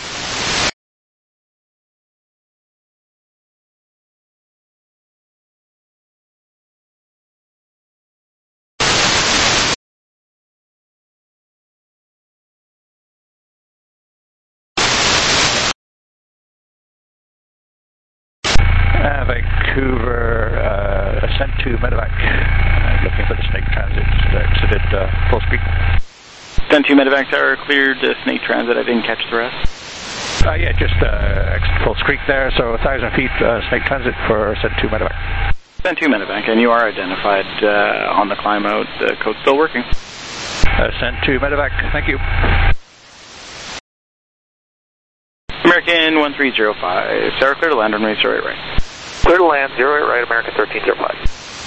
Uh, Vancouver, uh, ascent to Medevac. Uh, looking for the Snake Transit. Exited uh, False Creek. Ascent to Medevac Tower, cleared uh, Snake Transit. I didn't catch the rest. Uh, yeah, just uh, exit False Creek there. So one thousand feet uh, Snake Transit for ascent to Medevac. Ascent to Medevac, and you are identified uh, on the climb out. The code's still working. Ascent to Medevac. Thank you. American one three oh five, Sarah, clear to land, runway zero eight right. Clear to land, zero eight right, American thirteen oh five.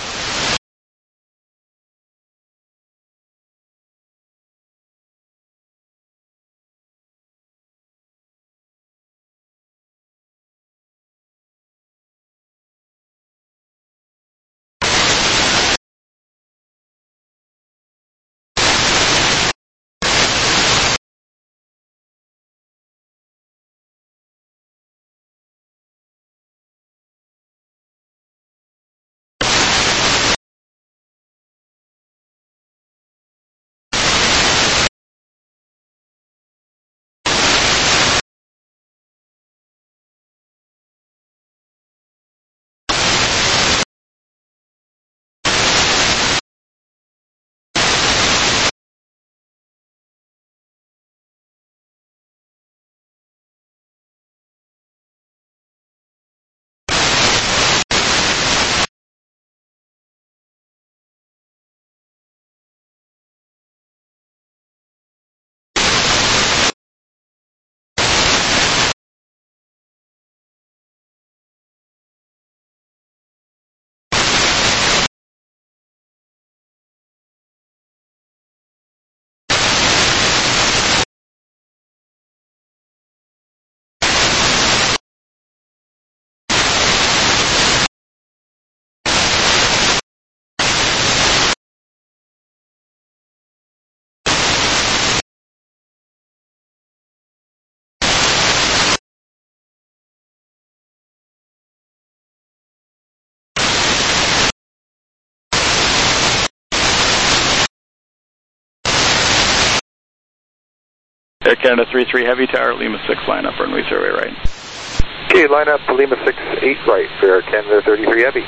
Air Canada three three Heavy Tower, Lima six, line up, runway zero eight right. Okay, line up to Lima six eight right for Air Canada thirty-three Heavy.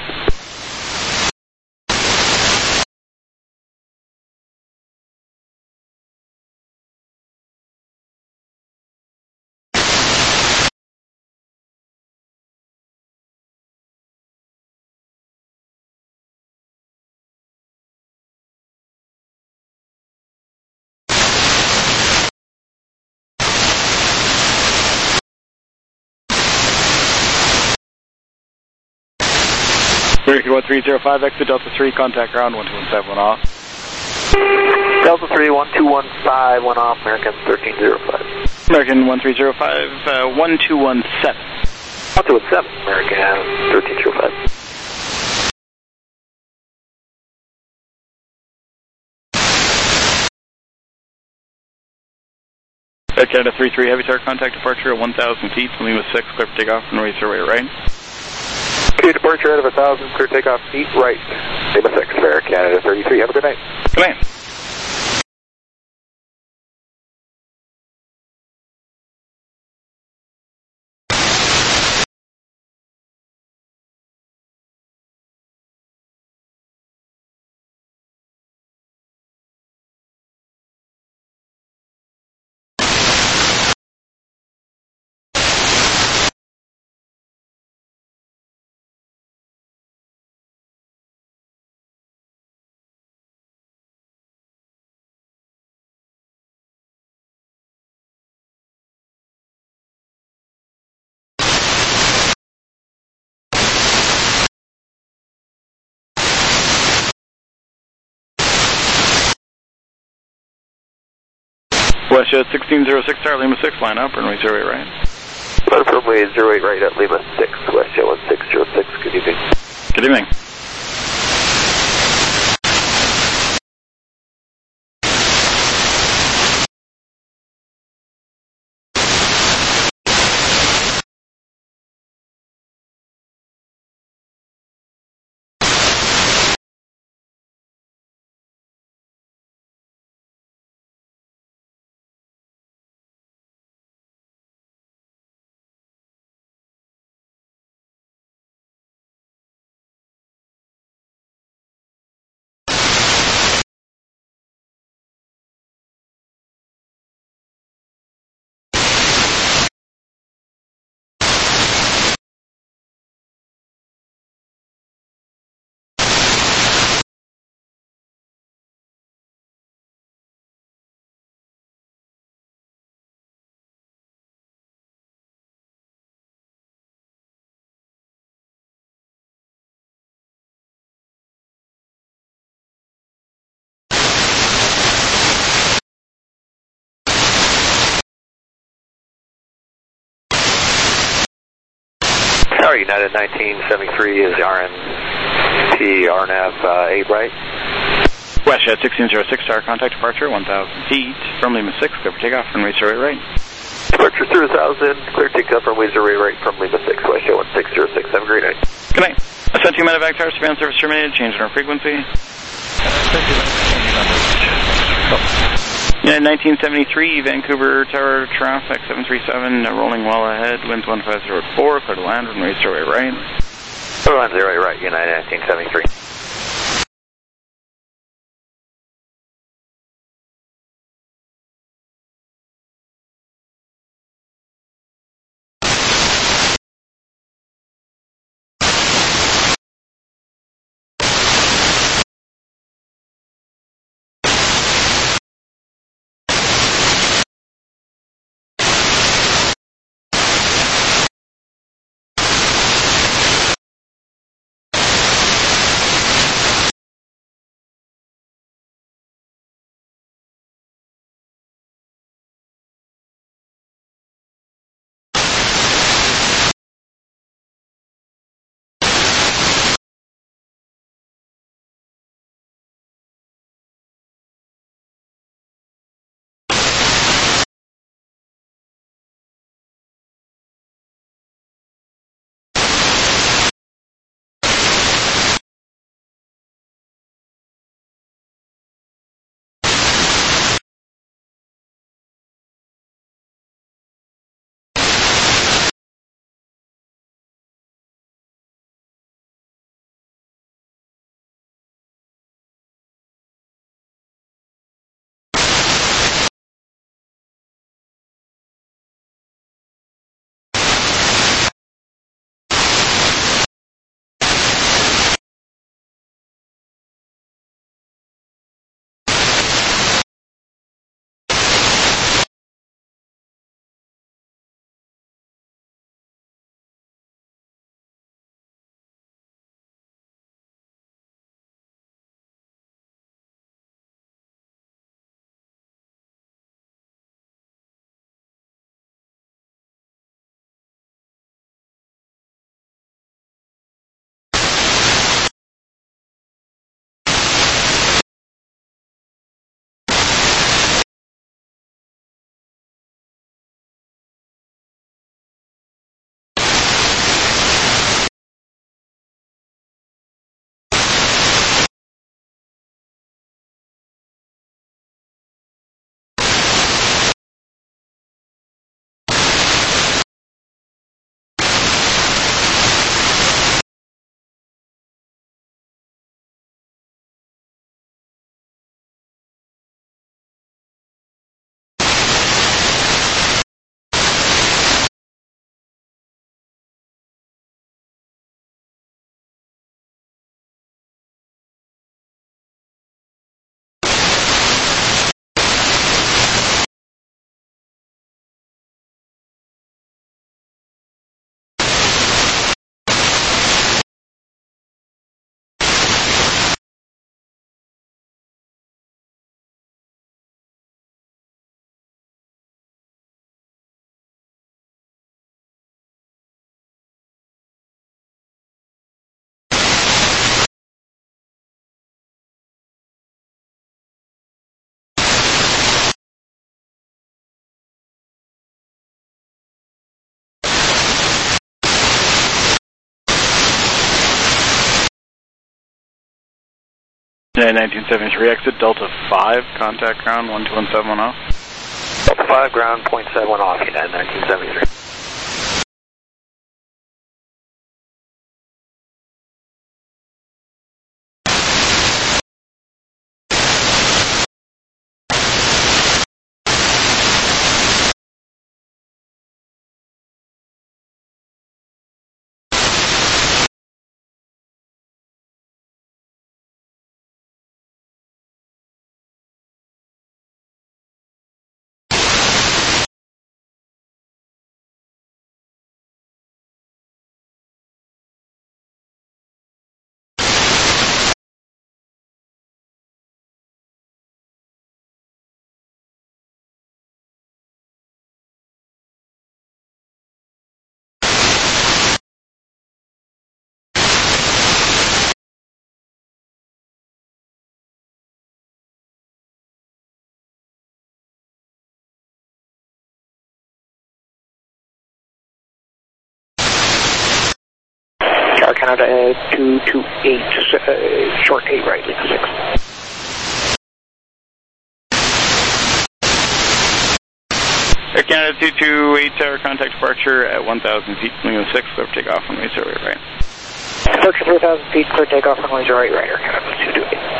American one three oh five, exit Delta three, contact ground one two one seven, one off. Delta three, one two one five, one off, American thirteen oh five. American one three oh five, uh, one two one seven. one two one seven, American thirteen oh five. Air Canada three three Heavy Tower, contact departure at one thousand feet from Lima six, clear for takeoff, runway zero eight right. Okay, departure out of one thousand, clear takeoff, feet right. Lima six for Air Canada thirty-three, have a good night. Good night. WestJet sixteen oh six Tower, Lima six, line up, runway zero eight right. Line up runway zero eight right at Lima six, WestJet one six zero six, good evening. Good evening. Tower United nineteen seventy-three is R N P R N A V uh, eight right. WestJet sixteen oh six Tower, contact departure one thousand feet from Lima six, clear for takeoff, runway zero eight right. Departure through one thousand, clear takeoff, runway zero eight right from Lima six, WestJet one six zero six, have a great night. Good night. Ascent to Medevac Tower, span service terminated, change in our frequency. Yeah, nineteen seventy-three, Vancouver Tower traffic seven three seven, uh, rolling well ahead, winds one five zero four, clear to land, runway zero eight right. Clear to land zero eight right, United nineteen seventy-three. nineteen seventy-three, exit Delta five, contact ground one two one seven one zero. Delta five, ground point seven one off, United nineteen seventy-three. Tower Canada uh, two two eight, uh, short eight right, Lima six. Air Canada two two eight, tower contact departure at one thousand feet, Lima six, clear for takeoff runway zero eight right. Departure three thousand feet, clear takeoff runway zero eight right, Air Canada two two eight.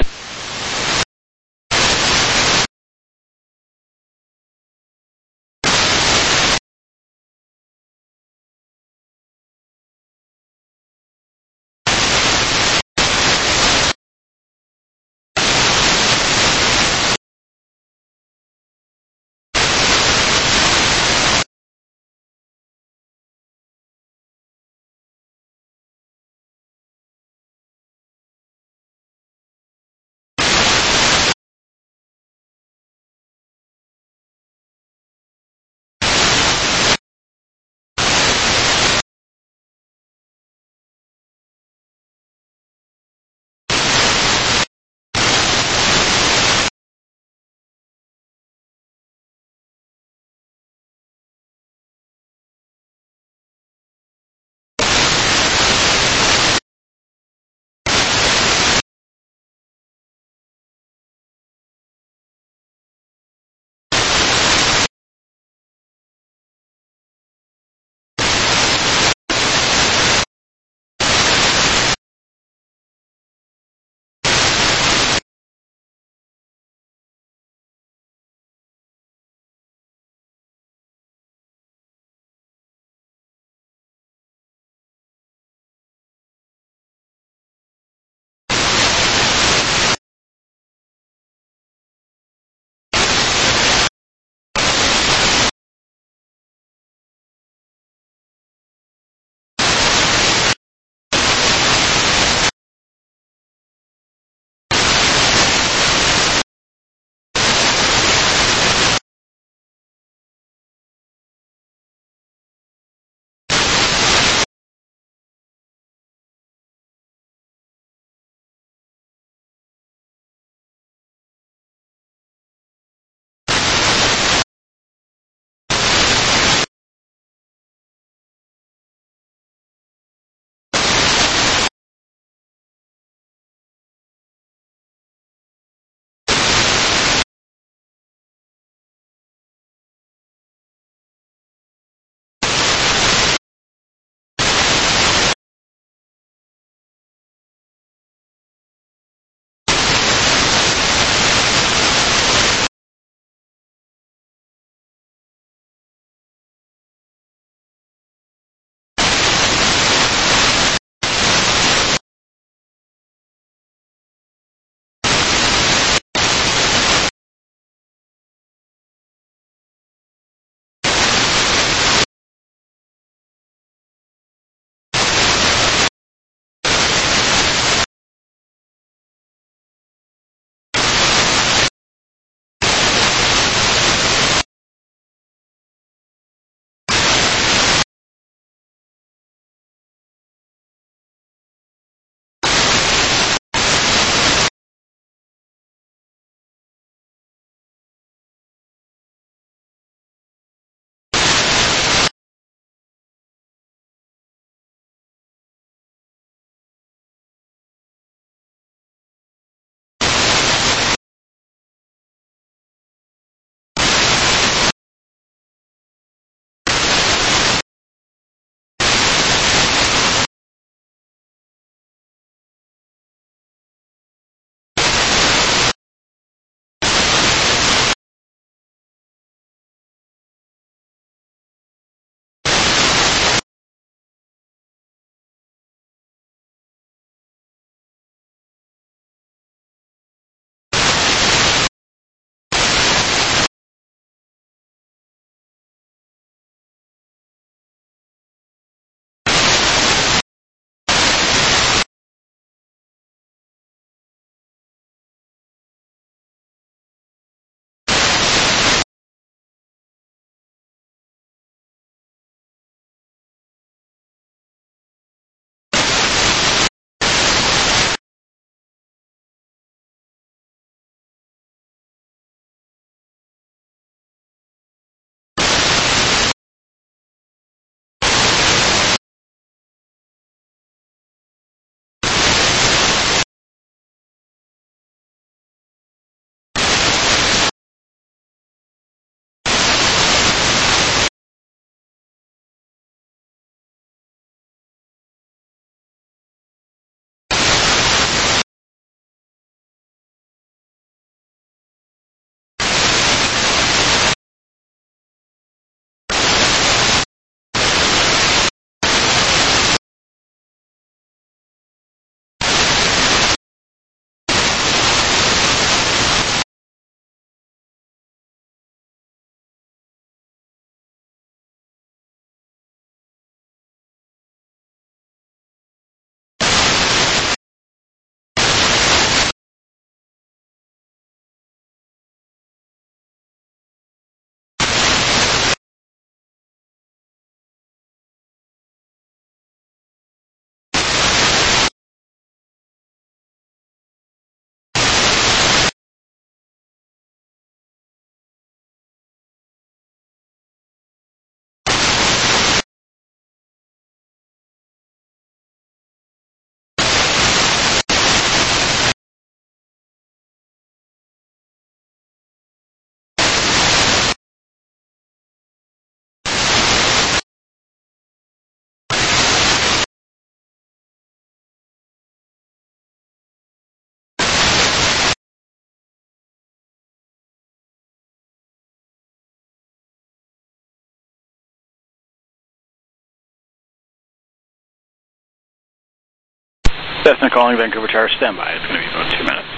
Cessna calling Vancouver Tower, stand by. It's going to be about two minutes.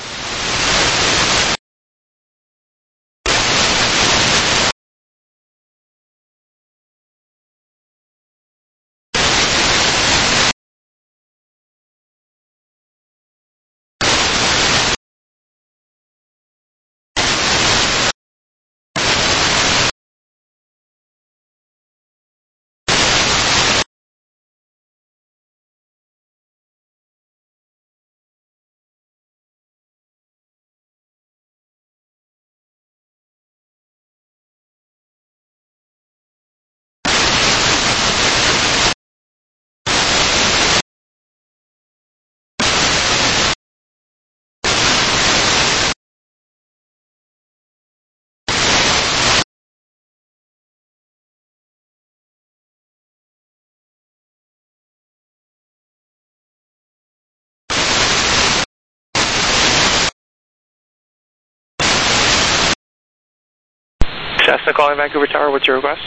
Cessna calling Vancouver Tower, what's your request?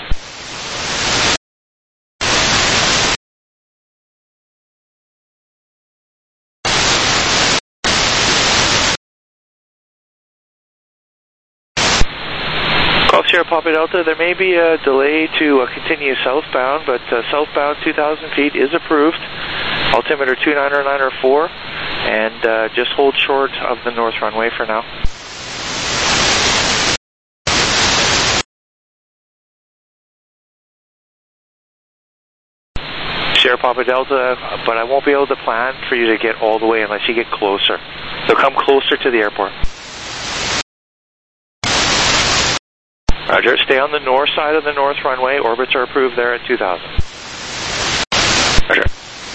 Call Sierra Papa Delta, there may be a delay to uh, continue southbound, but uh, southbound two thousand feet is approved. Altimeter two nine nine zero four, and uh, just hold short of the north runway for now. Sierra Papa Delta, but I won't be able to plan for you to get all the way unless you get closer. So come closer to the airport. Roger, stay on the north side of the north runway. Orbits are approved there at two thousand. Roger.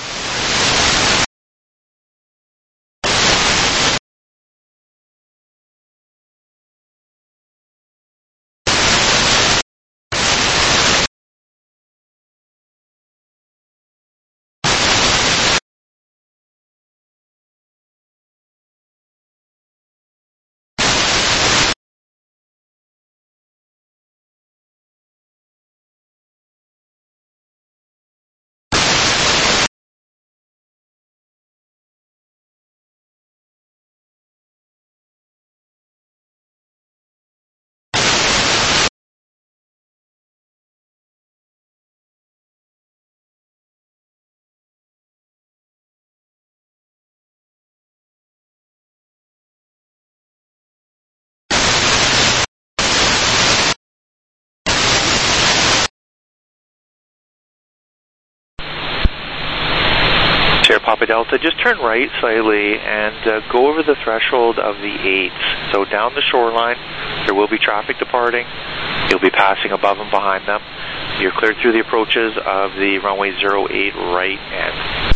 Sierra Papa Delta, just turn right slightly and uh, go over the threshold of the eights. So down the shoreline, there will be traffic departing. You'll be passing above and behind them. You're cleared through the approaches of the runway zero eight right end.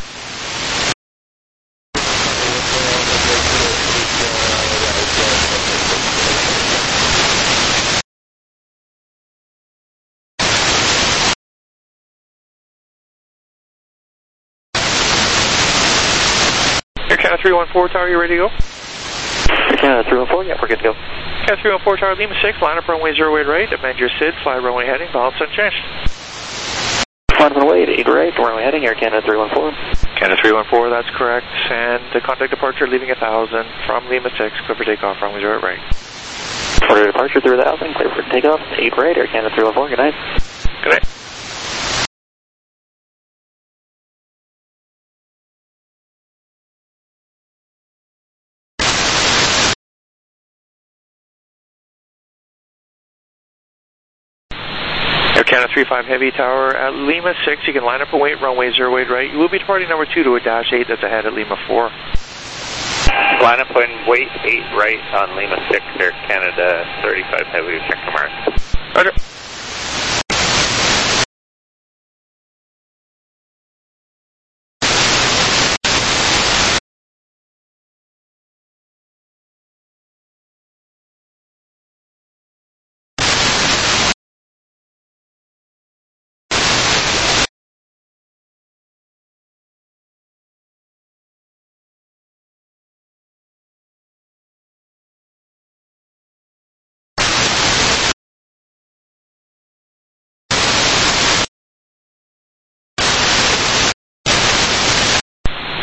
Air Canada three one four Tower, you ready to go? Air Canada three one four, yeah, we're good to go. Air Canada three one four Tower, Lima six, line up runway zero eight right, amend your S I D, fly runway heading, balance unchanged. Line up runway eight right, runway heading, Air Canada three one four. Canada three one four, that's correct, and the contact departure leaving one thousand from Lima six, clear for takeoff, runway zero eight right. Order departure three thousand, clear for takeoff, eight right, Air Canada three one four, good night. Good night. Air Canada three five Heavy Tower at Lima six, you can line up and wait runway zero eight right. You will be departing number two to a dash eight that's ahead at Lima four. Line up and wait eight right on Lima six, Air Canada thirty-five Heavy, check the mark. Roger.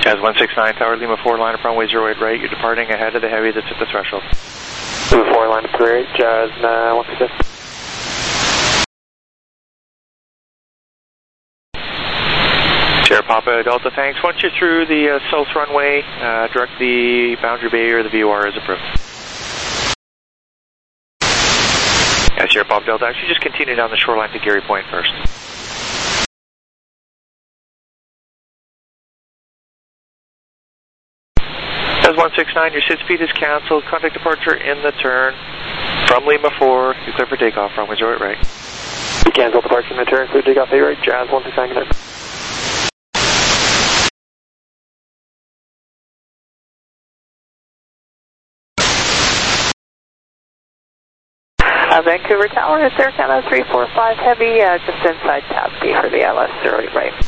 Jazz one six nine, Tower Lima four, line up runway zero eight right. You're departing ahead of the heavy that's at the threshold. Lima four, line up three eight, Jazz uh, one six nine. Sierra Papa Delta, thanks. Once you're through the uh, south runway, uh, direct the boundary bay or the V O R is approved. Yeah, Sierra Papa Delta, actually just continue down the shoreline to Gary Point first. As one six nine, your sit speed is cancelled. Contact departure in the turn from Lima four. You clear for takeoff, runway zero eight right. Cancel departure in the turn, clear takeoff eight right, Jazz one six nine. Uh, Vancouver Tower, it's Air Canada three four five Heavy, uh, just inside Tab B for the L S zero eight right.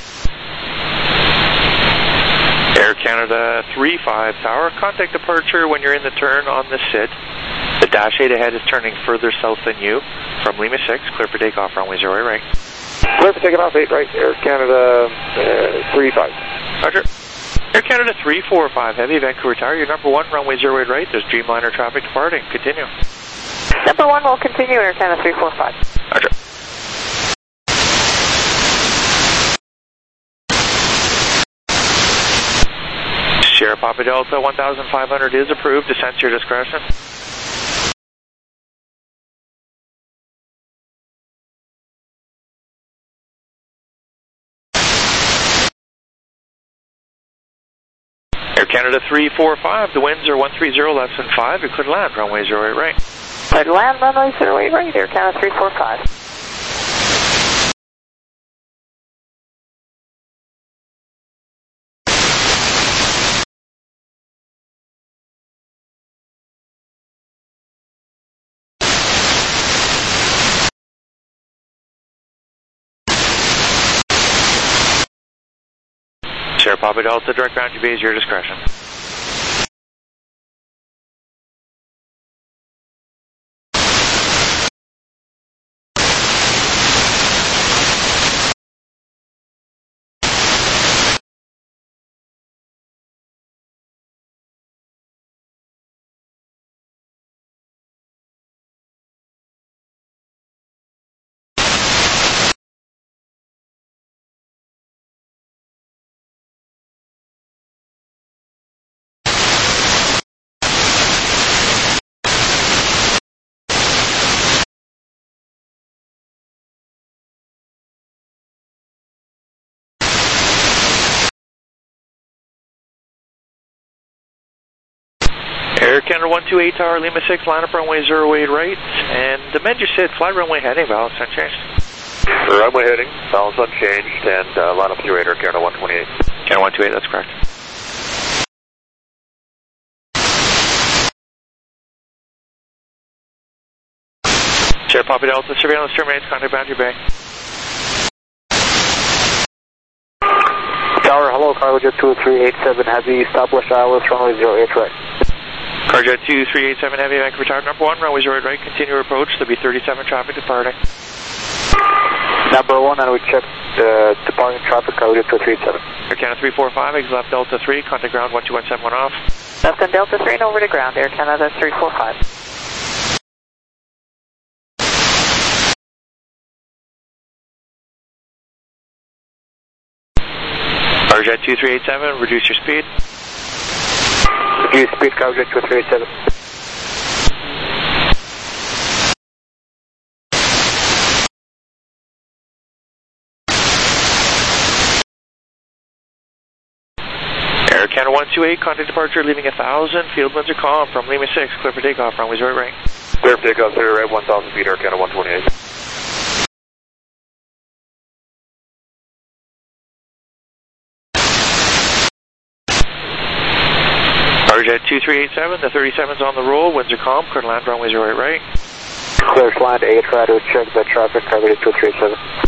Air Canada three five Tower, contact departure when you're in the turn on the sit. The dash eight ahead is turning further south than you. From Lima six, clear for takeoff, runway zero eight right. Clear for taking off eight right, Air Canada uh, three five. Roger. Air Canada three four five Heavy, Vancouver Tower, you're number one, runway zero eight right. There's Dreamliner traffic departing. Continue. Number one will continue, Air Canada three four five. Roger. Sierra Papa Delta one thousand five hundred is approved. Descent to your discretion. Air Canada three four five, the winds are one three zero less than five. You could land, runway zero eight right. I'd land runway zero eight right, Air Canada three four five. Sierra Papa Delta, direct boundary bay is your discretion. Air Canada one two eight Tower, Lima six, line up runway zero eight right, and amend your sit, fly runway heading, balance unchanged. Runway heading, balance unchanged, and uh, line up zero eight, Air Canada one twenty-eight. Canada one two eight, that's correct. Sierra Papa Delta, surveillance terminates, contact boundary bay. Tower, hello, Cargojet two three eight seven Heavy, Southwest Isles, runway zero eight right. Cargojet two three eight seven Heavy, Vancouver Tower, number one, runway zero eight right, continue approach, there'll be thirty-seven traffic departing. Number one, and we check the departing traffic, Cargojet two three eight seven. Air Canada three four five, exit left Delta three, contact ground one two one seven one off. Left on Delta three and over to ground, Air Canada three four five. Cargojet two three eight seven, reduce your speed. Reduce speed, Cargojet two three eight seven. Air Canada one two eight, contact departure, leaving one thousand, field winds are calm from Lima six, clear for takeoff, runway zero right. Clear for takeoff, zero right, one thousand feet, Air Canada one twenty-eight. Cargojet two three eight seven, the thirty-seven's on the roll, winds are calm, clear to land, runway zero eight right. Clear to land eight right, we check the traffic, Cargojet two three eight seven.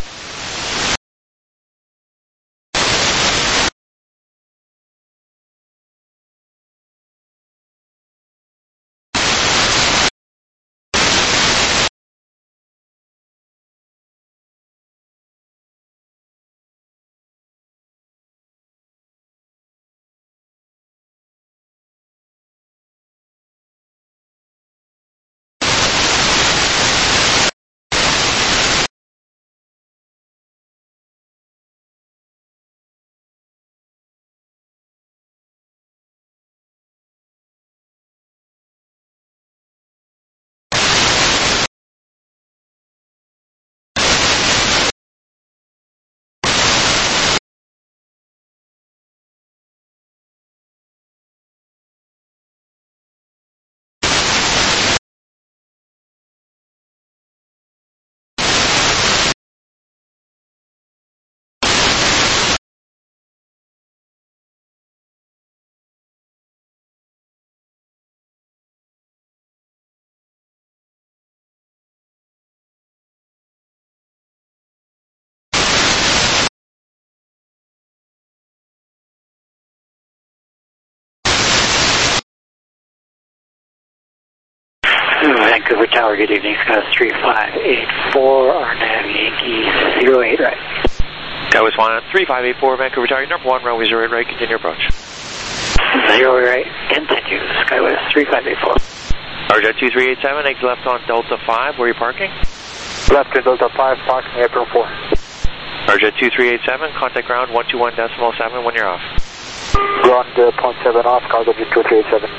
Vancouver Tower, good evening. Sky three five eight four, R nav Yankee zero eight right. That was one three five eight four, Vancouver Tower, number one, runway zero eight right, continue approach. Zero eight right, continue, Skywest three five eight four. R J two three eight seven, exit left on Delta five, where are you parking? Left in Delta five, parking apron four. R J two three eight seven, contact ground one two one decimal seven when you're off. Ground uh, point seven off, cargo two three eight seven.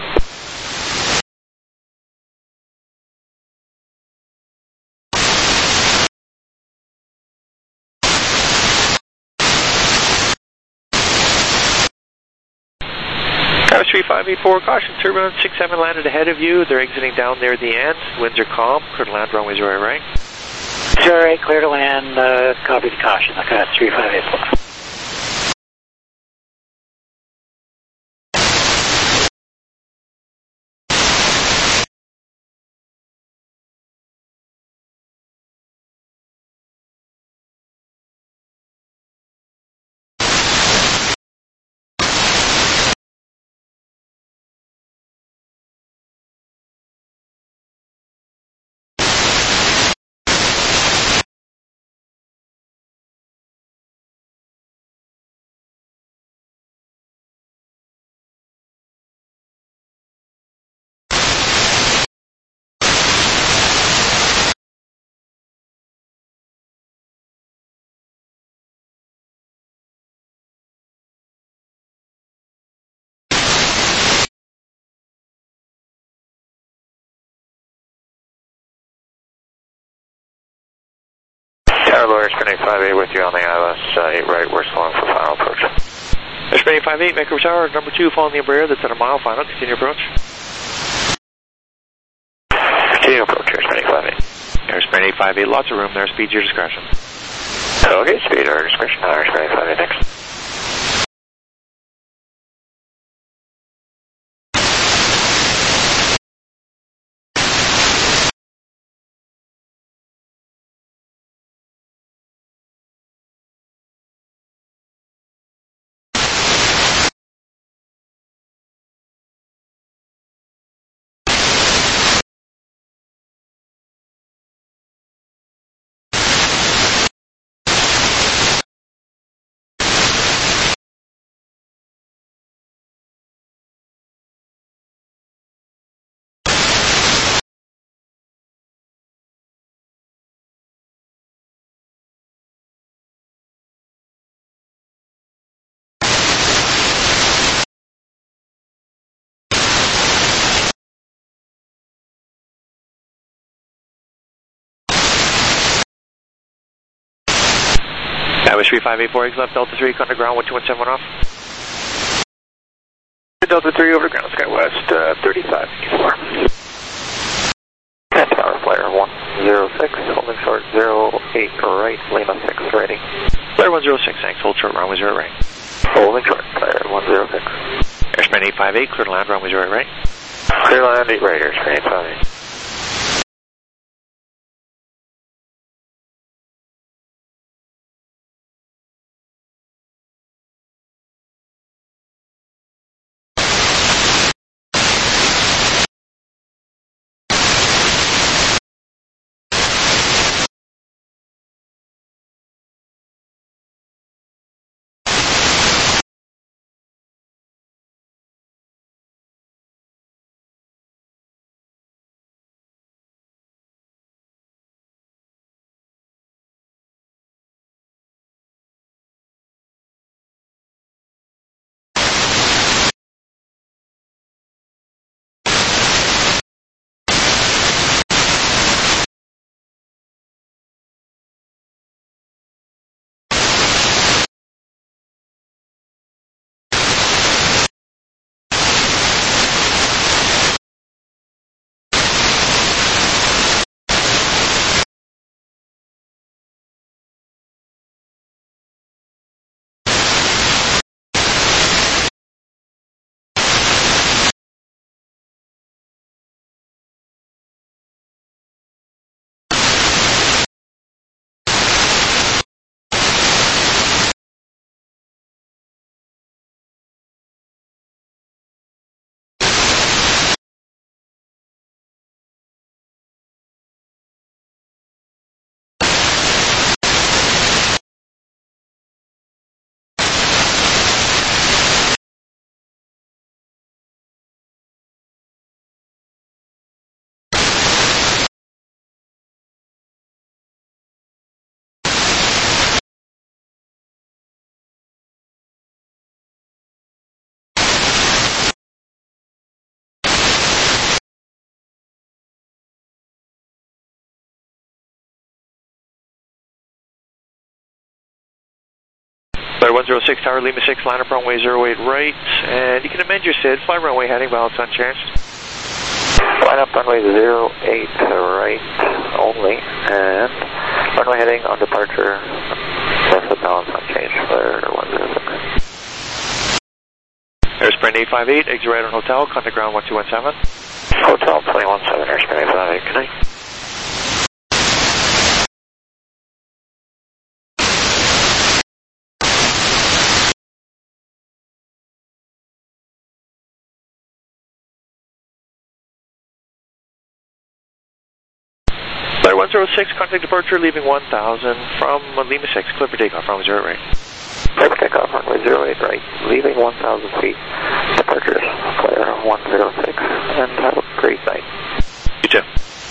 Tower three five eight four, caution, turbulence six seven landed ahead of you. They're exiting down there at the end. Winds are calm. Clear to land, runway zero right. Zero eight, clear to land, uh, copy the caution, Sky three five eight four. Tower Lawyer, spinning five eight with you on the I L S uh, eight right, we're slowing for final approach. Spinning five eight, Vancouver Tower, number two, following the Embraer, that's at a mile final, continue approach. Continue approach, spinning five eight. Airspan eight five eight, lots of room there, speed your discretion. Okay, speed our discretion, Airspan eight five eight next. That was three five eight four, exit left, Delta three, contact ground one two one seven off. Delta three over ground, Skywest uh, thirty-five four. And Tower Flyer one zero six, holding short zero eight right, Lima six ready. Flyer one zero six, thanks, hold short, runway zero right. Holding short, Flyer one zero six. Airspan eight five eight, clear to land, runway zero right. Clear land eight right, Airspan eight five eight. one zero six Tower, Lima six, line up runway zero eight right, and you can amend your S I D, fly runway heading, balance unchanged. Line up runway zero eight right only, and runway heading on departure, left of balance unchanged, flare one zero six. Airsprint eight five eight, exit right on hotel, contact ground one two one seven. Hotel twenty-one seven, airsprint eight five eight, good night. one zero six, contact departure, leaving one thousand from Lima six, clear for takeoff, runway zero eight right. Clear for takeoff, runway zero eight right, leaving one thousand feet, departure, clear one zero six, and have a great night. You too.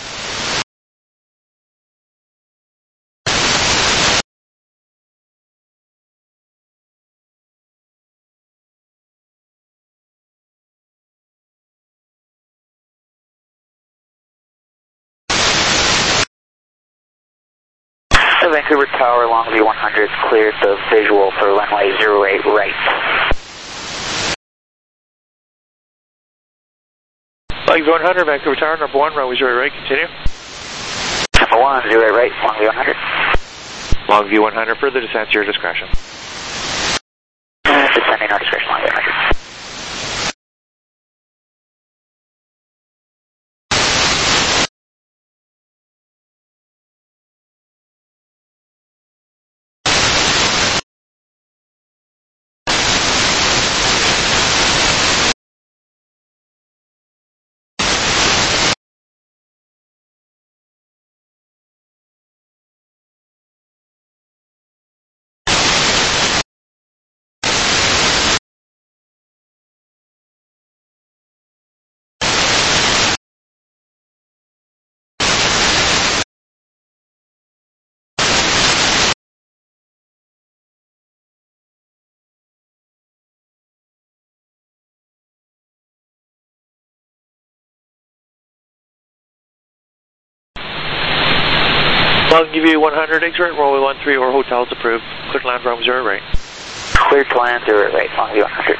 Vancouver Tower, Longview one hundred, cleared the visual for runway zero eight right. Longview one hundred, Vancouver Tower, number one, runway zero eight right, continue. Number one, zero eight right, Longview one hundred. Longview one hundred, further descent to your discretion. Descending our discretion, Longview one hundred. Longview one hundred, exit right, runway one three or hotels approved, clear to land, runway zero right. Clear to land, zero eight right, Longview one hundred.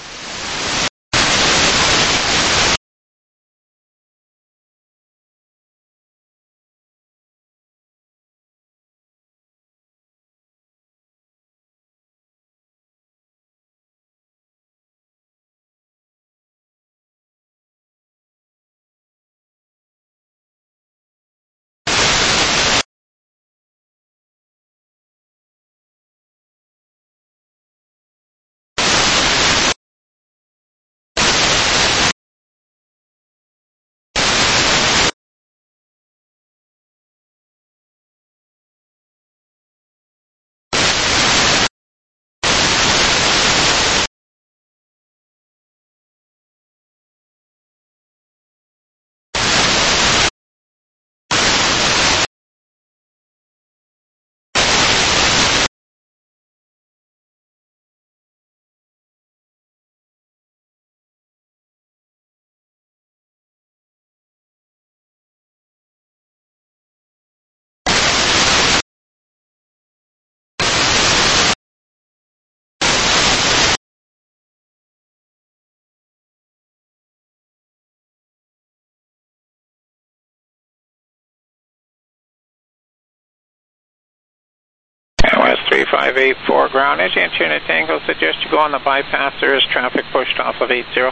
three five eight four ground edge, Antenna Tango, suggest you go on the bypass, there is traffic pushed off of eight zero.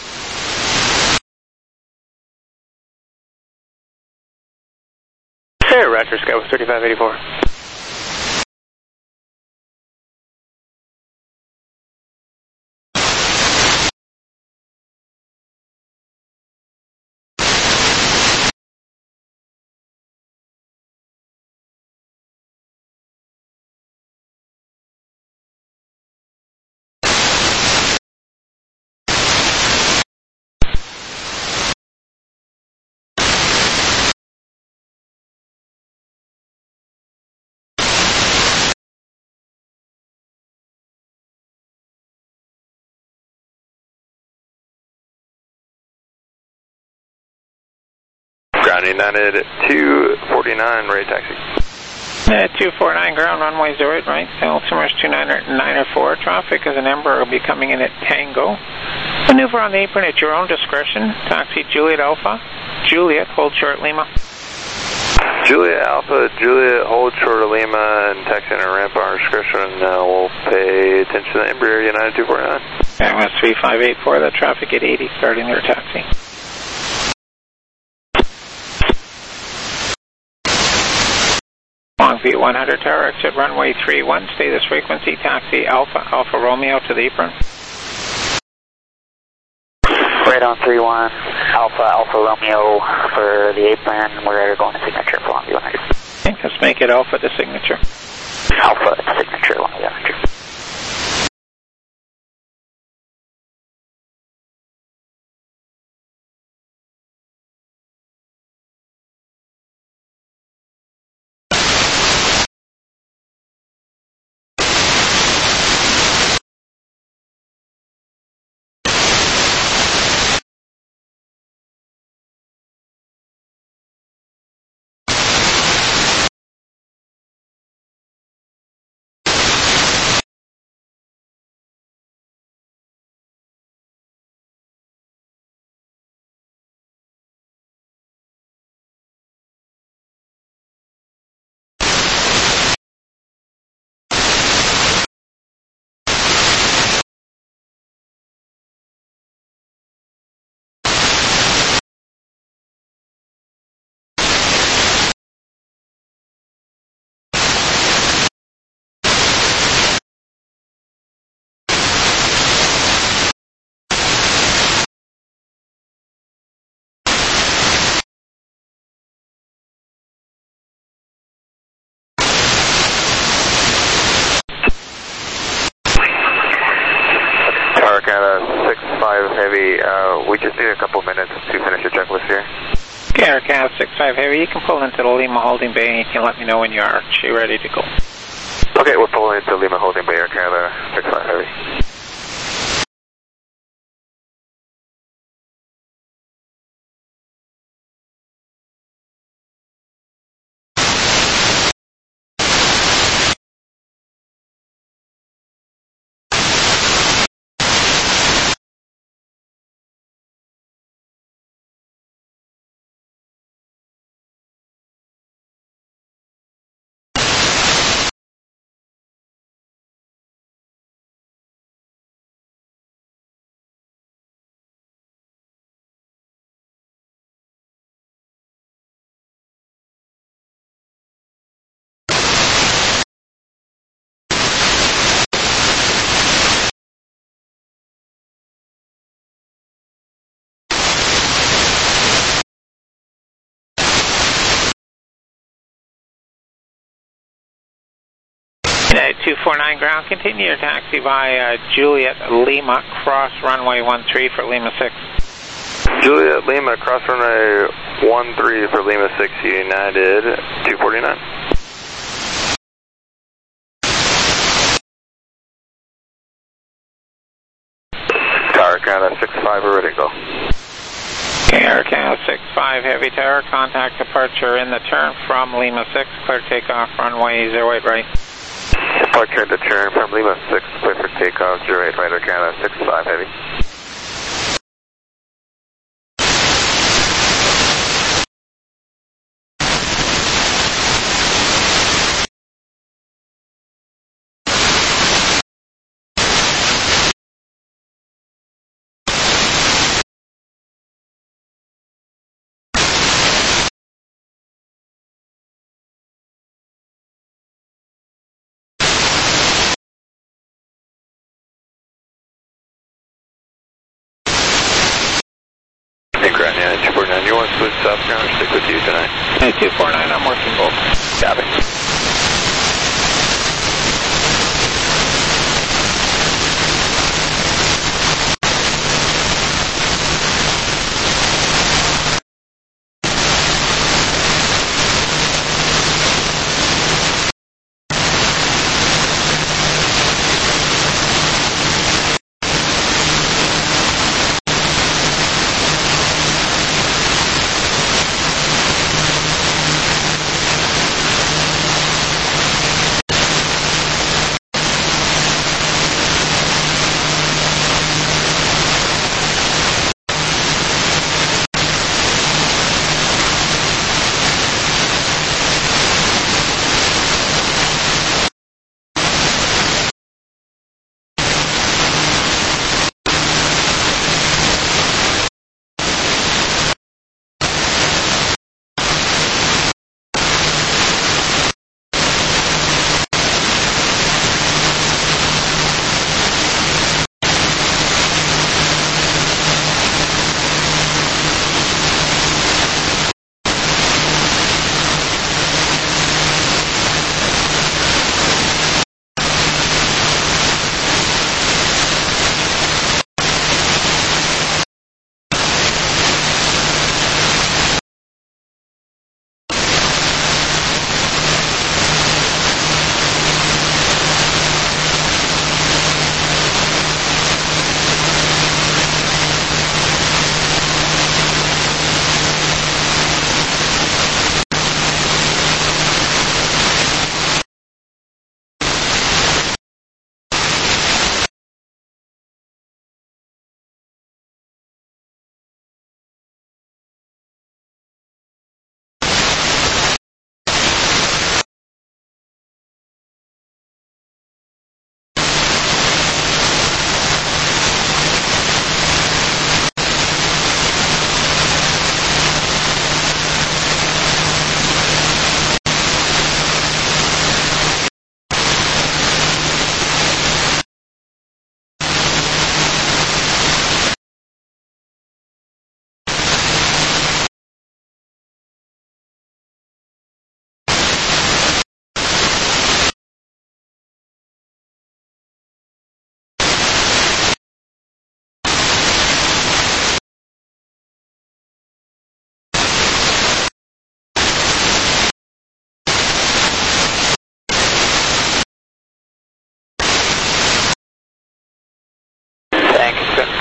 Hey, Roger, Sky with thirty-five eighty-four. Ground United two forty-nine, ready taxi. Uh, two four nine ground, runway zero eight right. Altimeter's two nine nine four. Traffic as an Embraer will be coming in at Tango. Maneuver on the apron at your own discretion. Taxi Juliet Alpha. Juliet, hold short Lima. Juliet Alpha, Juliet, hold short of Lima, and taxi on a ramp on our discretion. Uh, we'll pay attention to the Embraer United two four nine. That was three five eight four, the traffic at eighty, starting your taxi. Longview one hundred tower, exit runway three one, stay this frequency, taxi Alpha, Alpha Romeo to the apron. Right on three one, Alpha, Alpha Romeo for the apron. We're going to signature for Longview one hundred. Okay, let's make it Alpha to signature. Alpha to signature, Longview one hundred. six five Heavy, uh, we just need a couple minutes to finish the checklist here. Okay, Aircraft six five Heavy, you can pull into the Lima Holding Bay and you can let me know when you are actually ready to go. Okay, we're pulling into Lima Holding Bay, Air Canada six five Heavy. two four nine ground, continue your taxi via Juliet Lima, cross runway one three for Lima six. Juliet Lima, cross runway one three for Lima six, United two forty-nine. Tower Canada six five, we're ready to go. Okay, Air Canada six five Heavy Tower, contact departure in the turn from Lima six, clear takeoff runway zero eight right. Departure in the turn from Lima six, clear for takeoff, zero eight right, Air Canada six five Heavy. two four nine, you want to switch south ground or stick with you tonight? Hey, two four nine, I'm working both. Copy.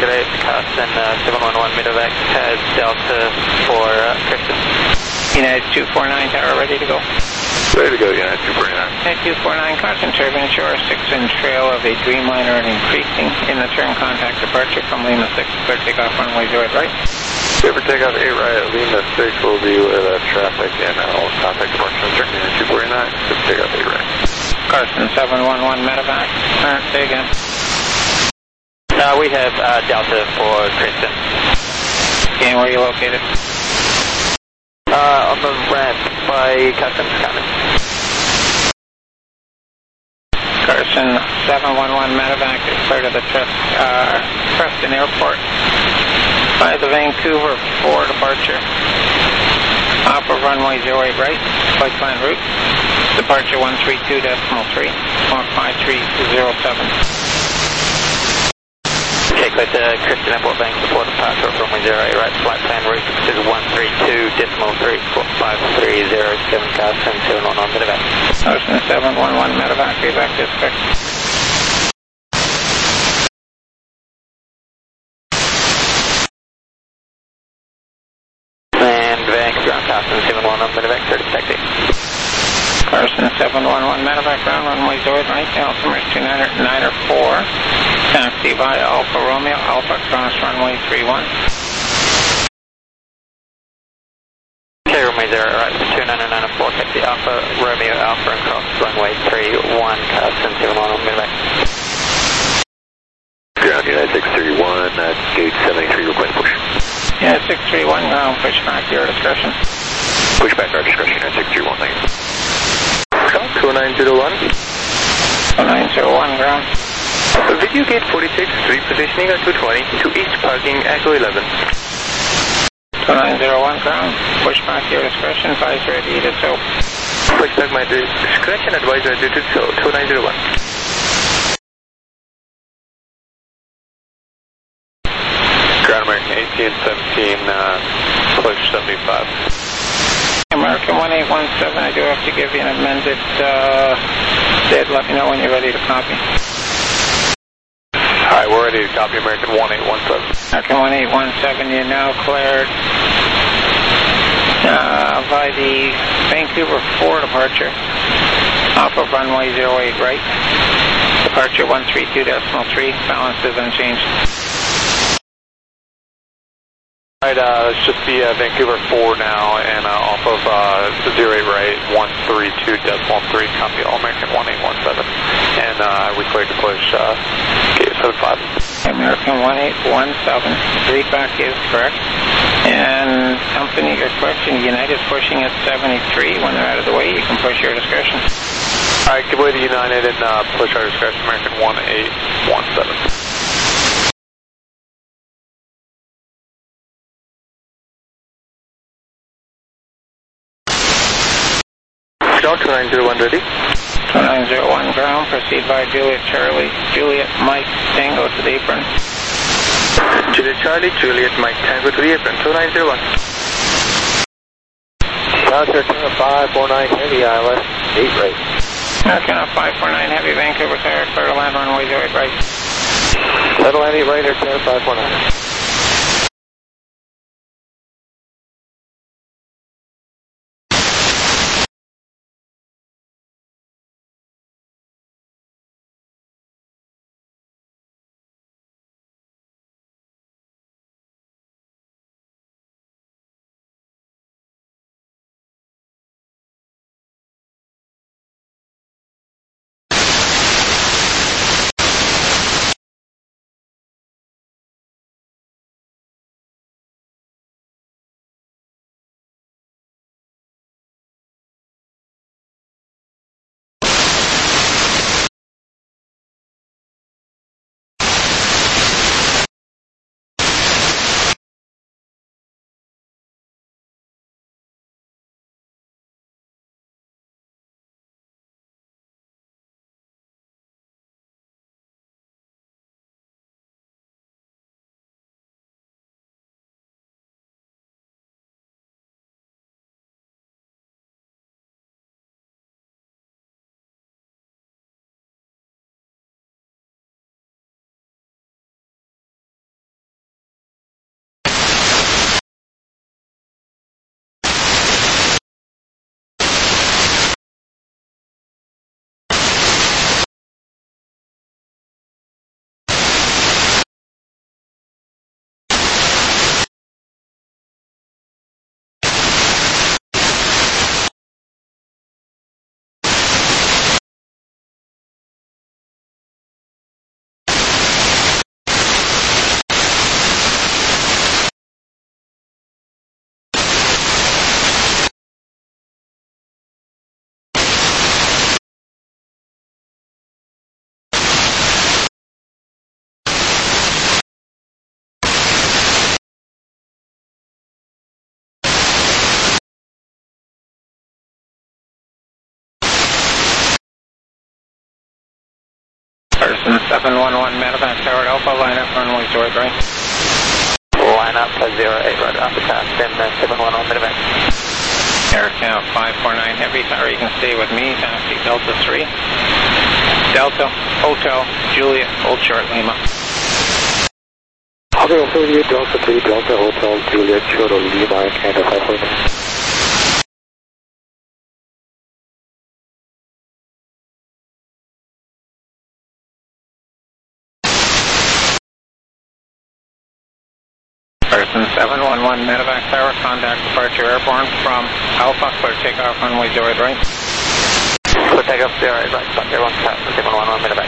good day, Carson, uh, seven one one Medevac has Delta for uh, Kristen. United two four nine Tower, ready to go. Ready to go, United two four nine. United two four nine, Carson, turbine shore, six inch trail of a Dreamliner and increasing in the turn contact departure from Lima six, clear takeoff runway zero eight right. Clear for takeoff eight right, Lima six will be with uh, traffic and uh, all contact departure from United two four nine, clear for takeoff eight right. Carson, seven one one Medevac, uh, say again. Uh, we have uh, Delta for Kristen. Okay, where are you located? Uh, on the ramp by Customs Common. Carson, seven one one Medevac is clear to the Trest, uh, Preston Airport by the Vancouver four departure. Off of runway zero eight right, flight plan route. Departure one three two decimal three, one five three zero seven. Okay, clear to Kristen Airport Bank before departure from runway zero eight right, flight plan route is one three two decimal three, four five three zero seven, Carson, seven one one Medevac. Carson, seven one one Medevac, feedback district. And Vancouver ground, Carson, seven one one Medevac, thirty taxi. Carson, seven one one Medevac, ground runway zero eight right, altimeter two nine four. Taxi by Alpha Romeo, Alpha cross runway three one. Okay, runway zero right, two nine nine four, taxi Alpha Romeo, Alpha and cross runway three one, Carson, seven one one Medevac. Ground United six three one, uh, gate seventy-three, request push. Yeah, six three one, ground, push back, your discretion. Push back, our discretion, United six three one, thank you. two nine zero one. two nine zero one, ground. Video gate forty-six, repositioning at two twenty to east parking Echo eleven. two nine zero one, ground, push back, your discretion, advisor ready to soap. Push back my discretion, advisor ready to soap, two nine zero one. Ground American eighteen seventeen, uh, push seventy-five. American one eight one seven, I do have to give you an amended uh, bid. Let me know when you're ready to copy. Alright, we're ready to copy American one eight one seven. American one eight one seven, you're now cleared uh, by the Vancouver four departure off of runway zero eight right. Departure one three two decimal three, balance is unchanged. Alright, uh, it's just the uh, Vancouver four now, and uh, off of uh, zero eight right, one three two decimal three, copy All American one eight one seven, and uh, we cleared to push uh, gate seven five. American one eight one seven, feedback is correct. And company, your question, United's pushing at seventy-three. When they're out of the way, you can push your discretion. Alright, give way to United and uh, push our discretion, American one eight one seven. two nine zero one ready. two nine zero one, ground, proceed by Juliet Charlie, Juliet Mike, Tango to the apron. Juliet Charlie, Juliet Mike, Tango to the apron, two nine zero one. Roger, five four nine heavy, I L S, eight right. American five four nine heavy, Vancouver Tower, clear to land runway zero eight right. Settle any right or five four nine. Harrison seven one one Medevac Tower Alpha, line up runway zero eight right. Line up zero eight right off the top, then seven one one Medevac. Air Count five four nine Heavy, sorry you can stay with me, taxi Delta three. Delta, Hotel, Juliet, Hold Short, Lima. Hotel thirty-eight, Delta three, Delta, Hotel, Juliet, Short, Lima, Canada five four nine. Person seven one one Medevac Tower, contact departure airborne from Alpha, clear takeoff runway zero eight right. Clear takeoff zero eight right, stop airborne top, seven one one Medevac.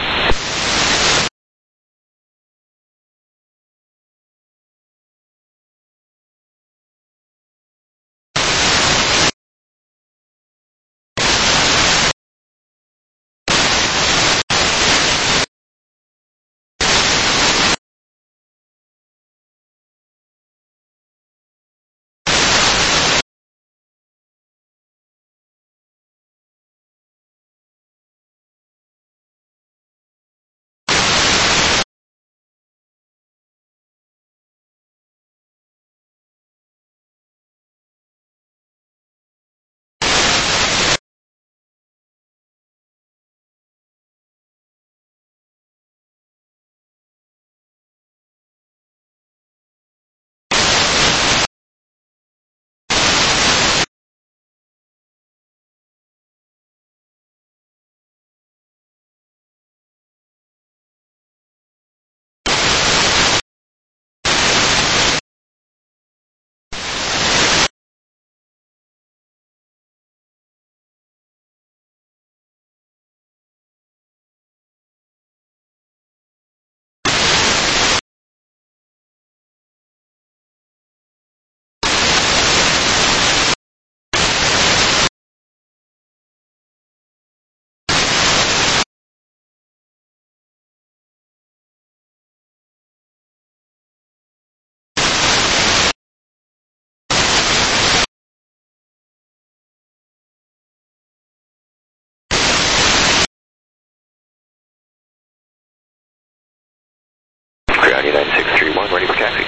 Ground United six three one, ready for taxi.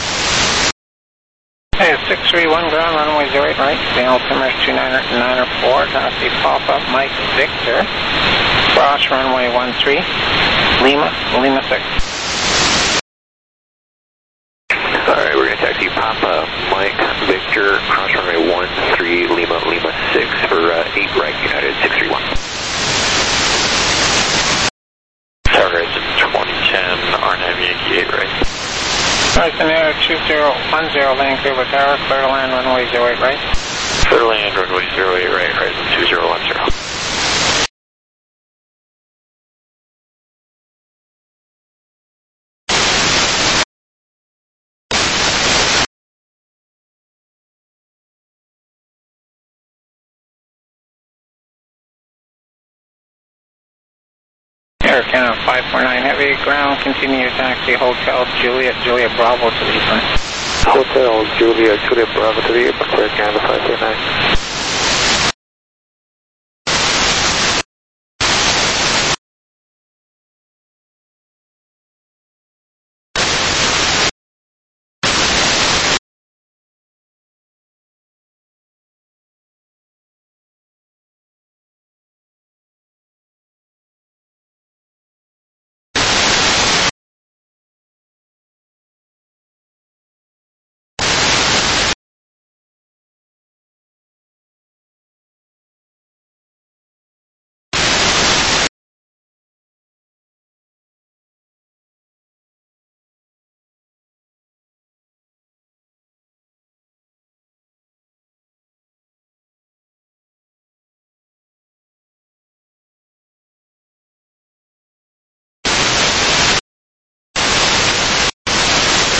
Hey, six three one ground, runway zero eight right, the altimeter is two nine nine four, taxi pop-up Mike Victor, cross runway one three, Lima, Lima six. Alright, we're going to taxi Papa Mike Victor, cross runway one three, Lima, Lima six for uh, eight right, United six three one. Tower twenty ten, R nine Yankee eight right. Horizon Air two zero one zero Vancouver Tower, clear to land runway zero eight right. Clear to land runway zero eight right, Horizon two zero one zero. Air Canada five four nine Heavy, ground, continue your taxi, Hotel Juliet, Juliet Bravo to the apron. Hotel Juliet, Juliet Bravo to the apron, Canada five four nine.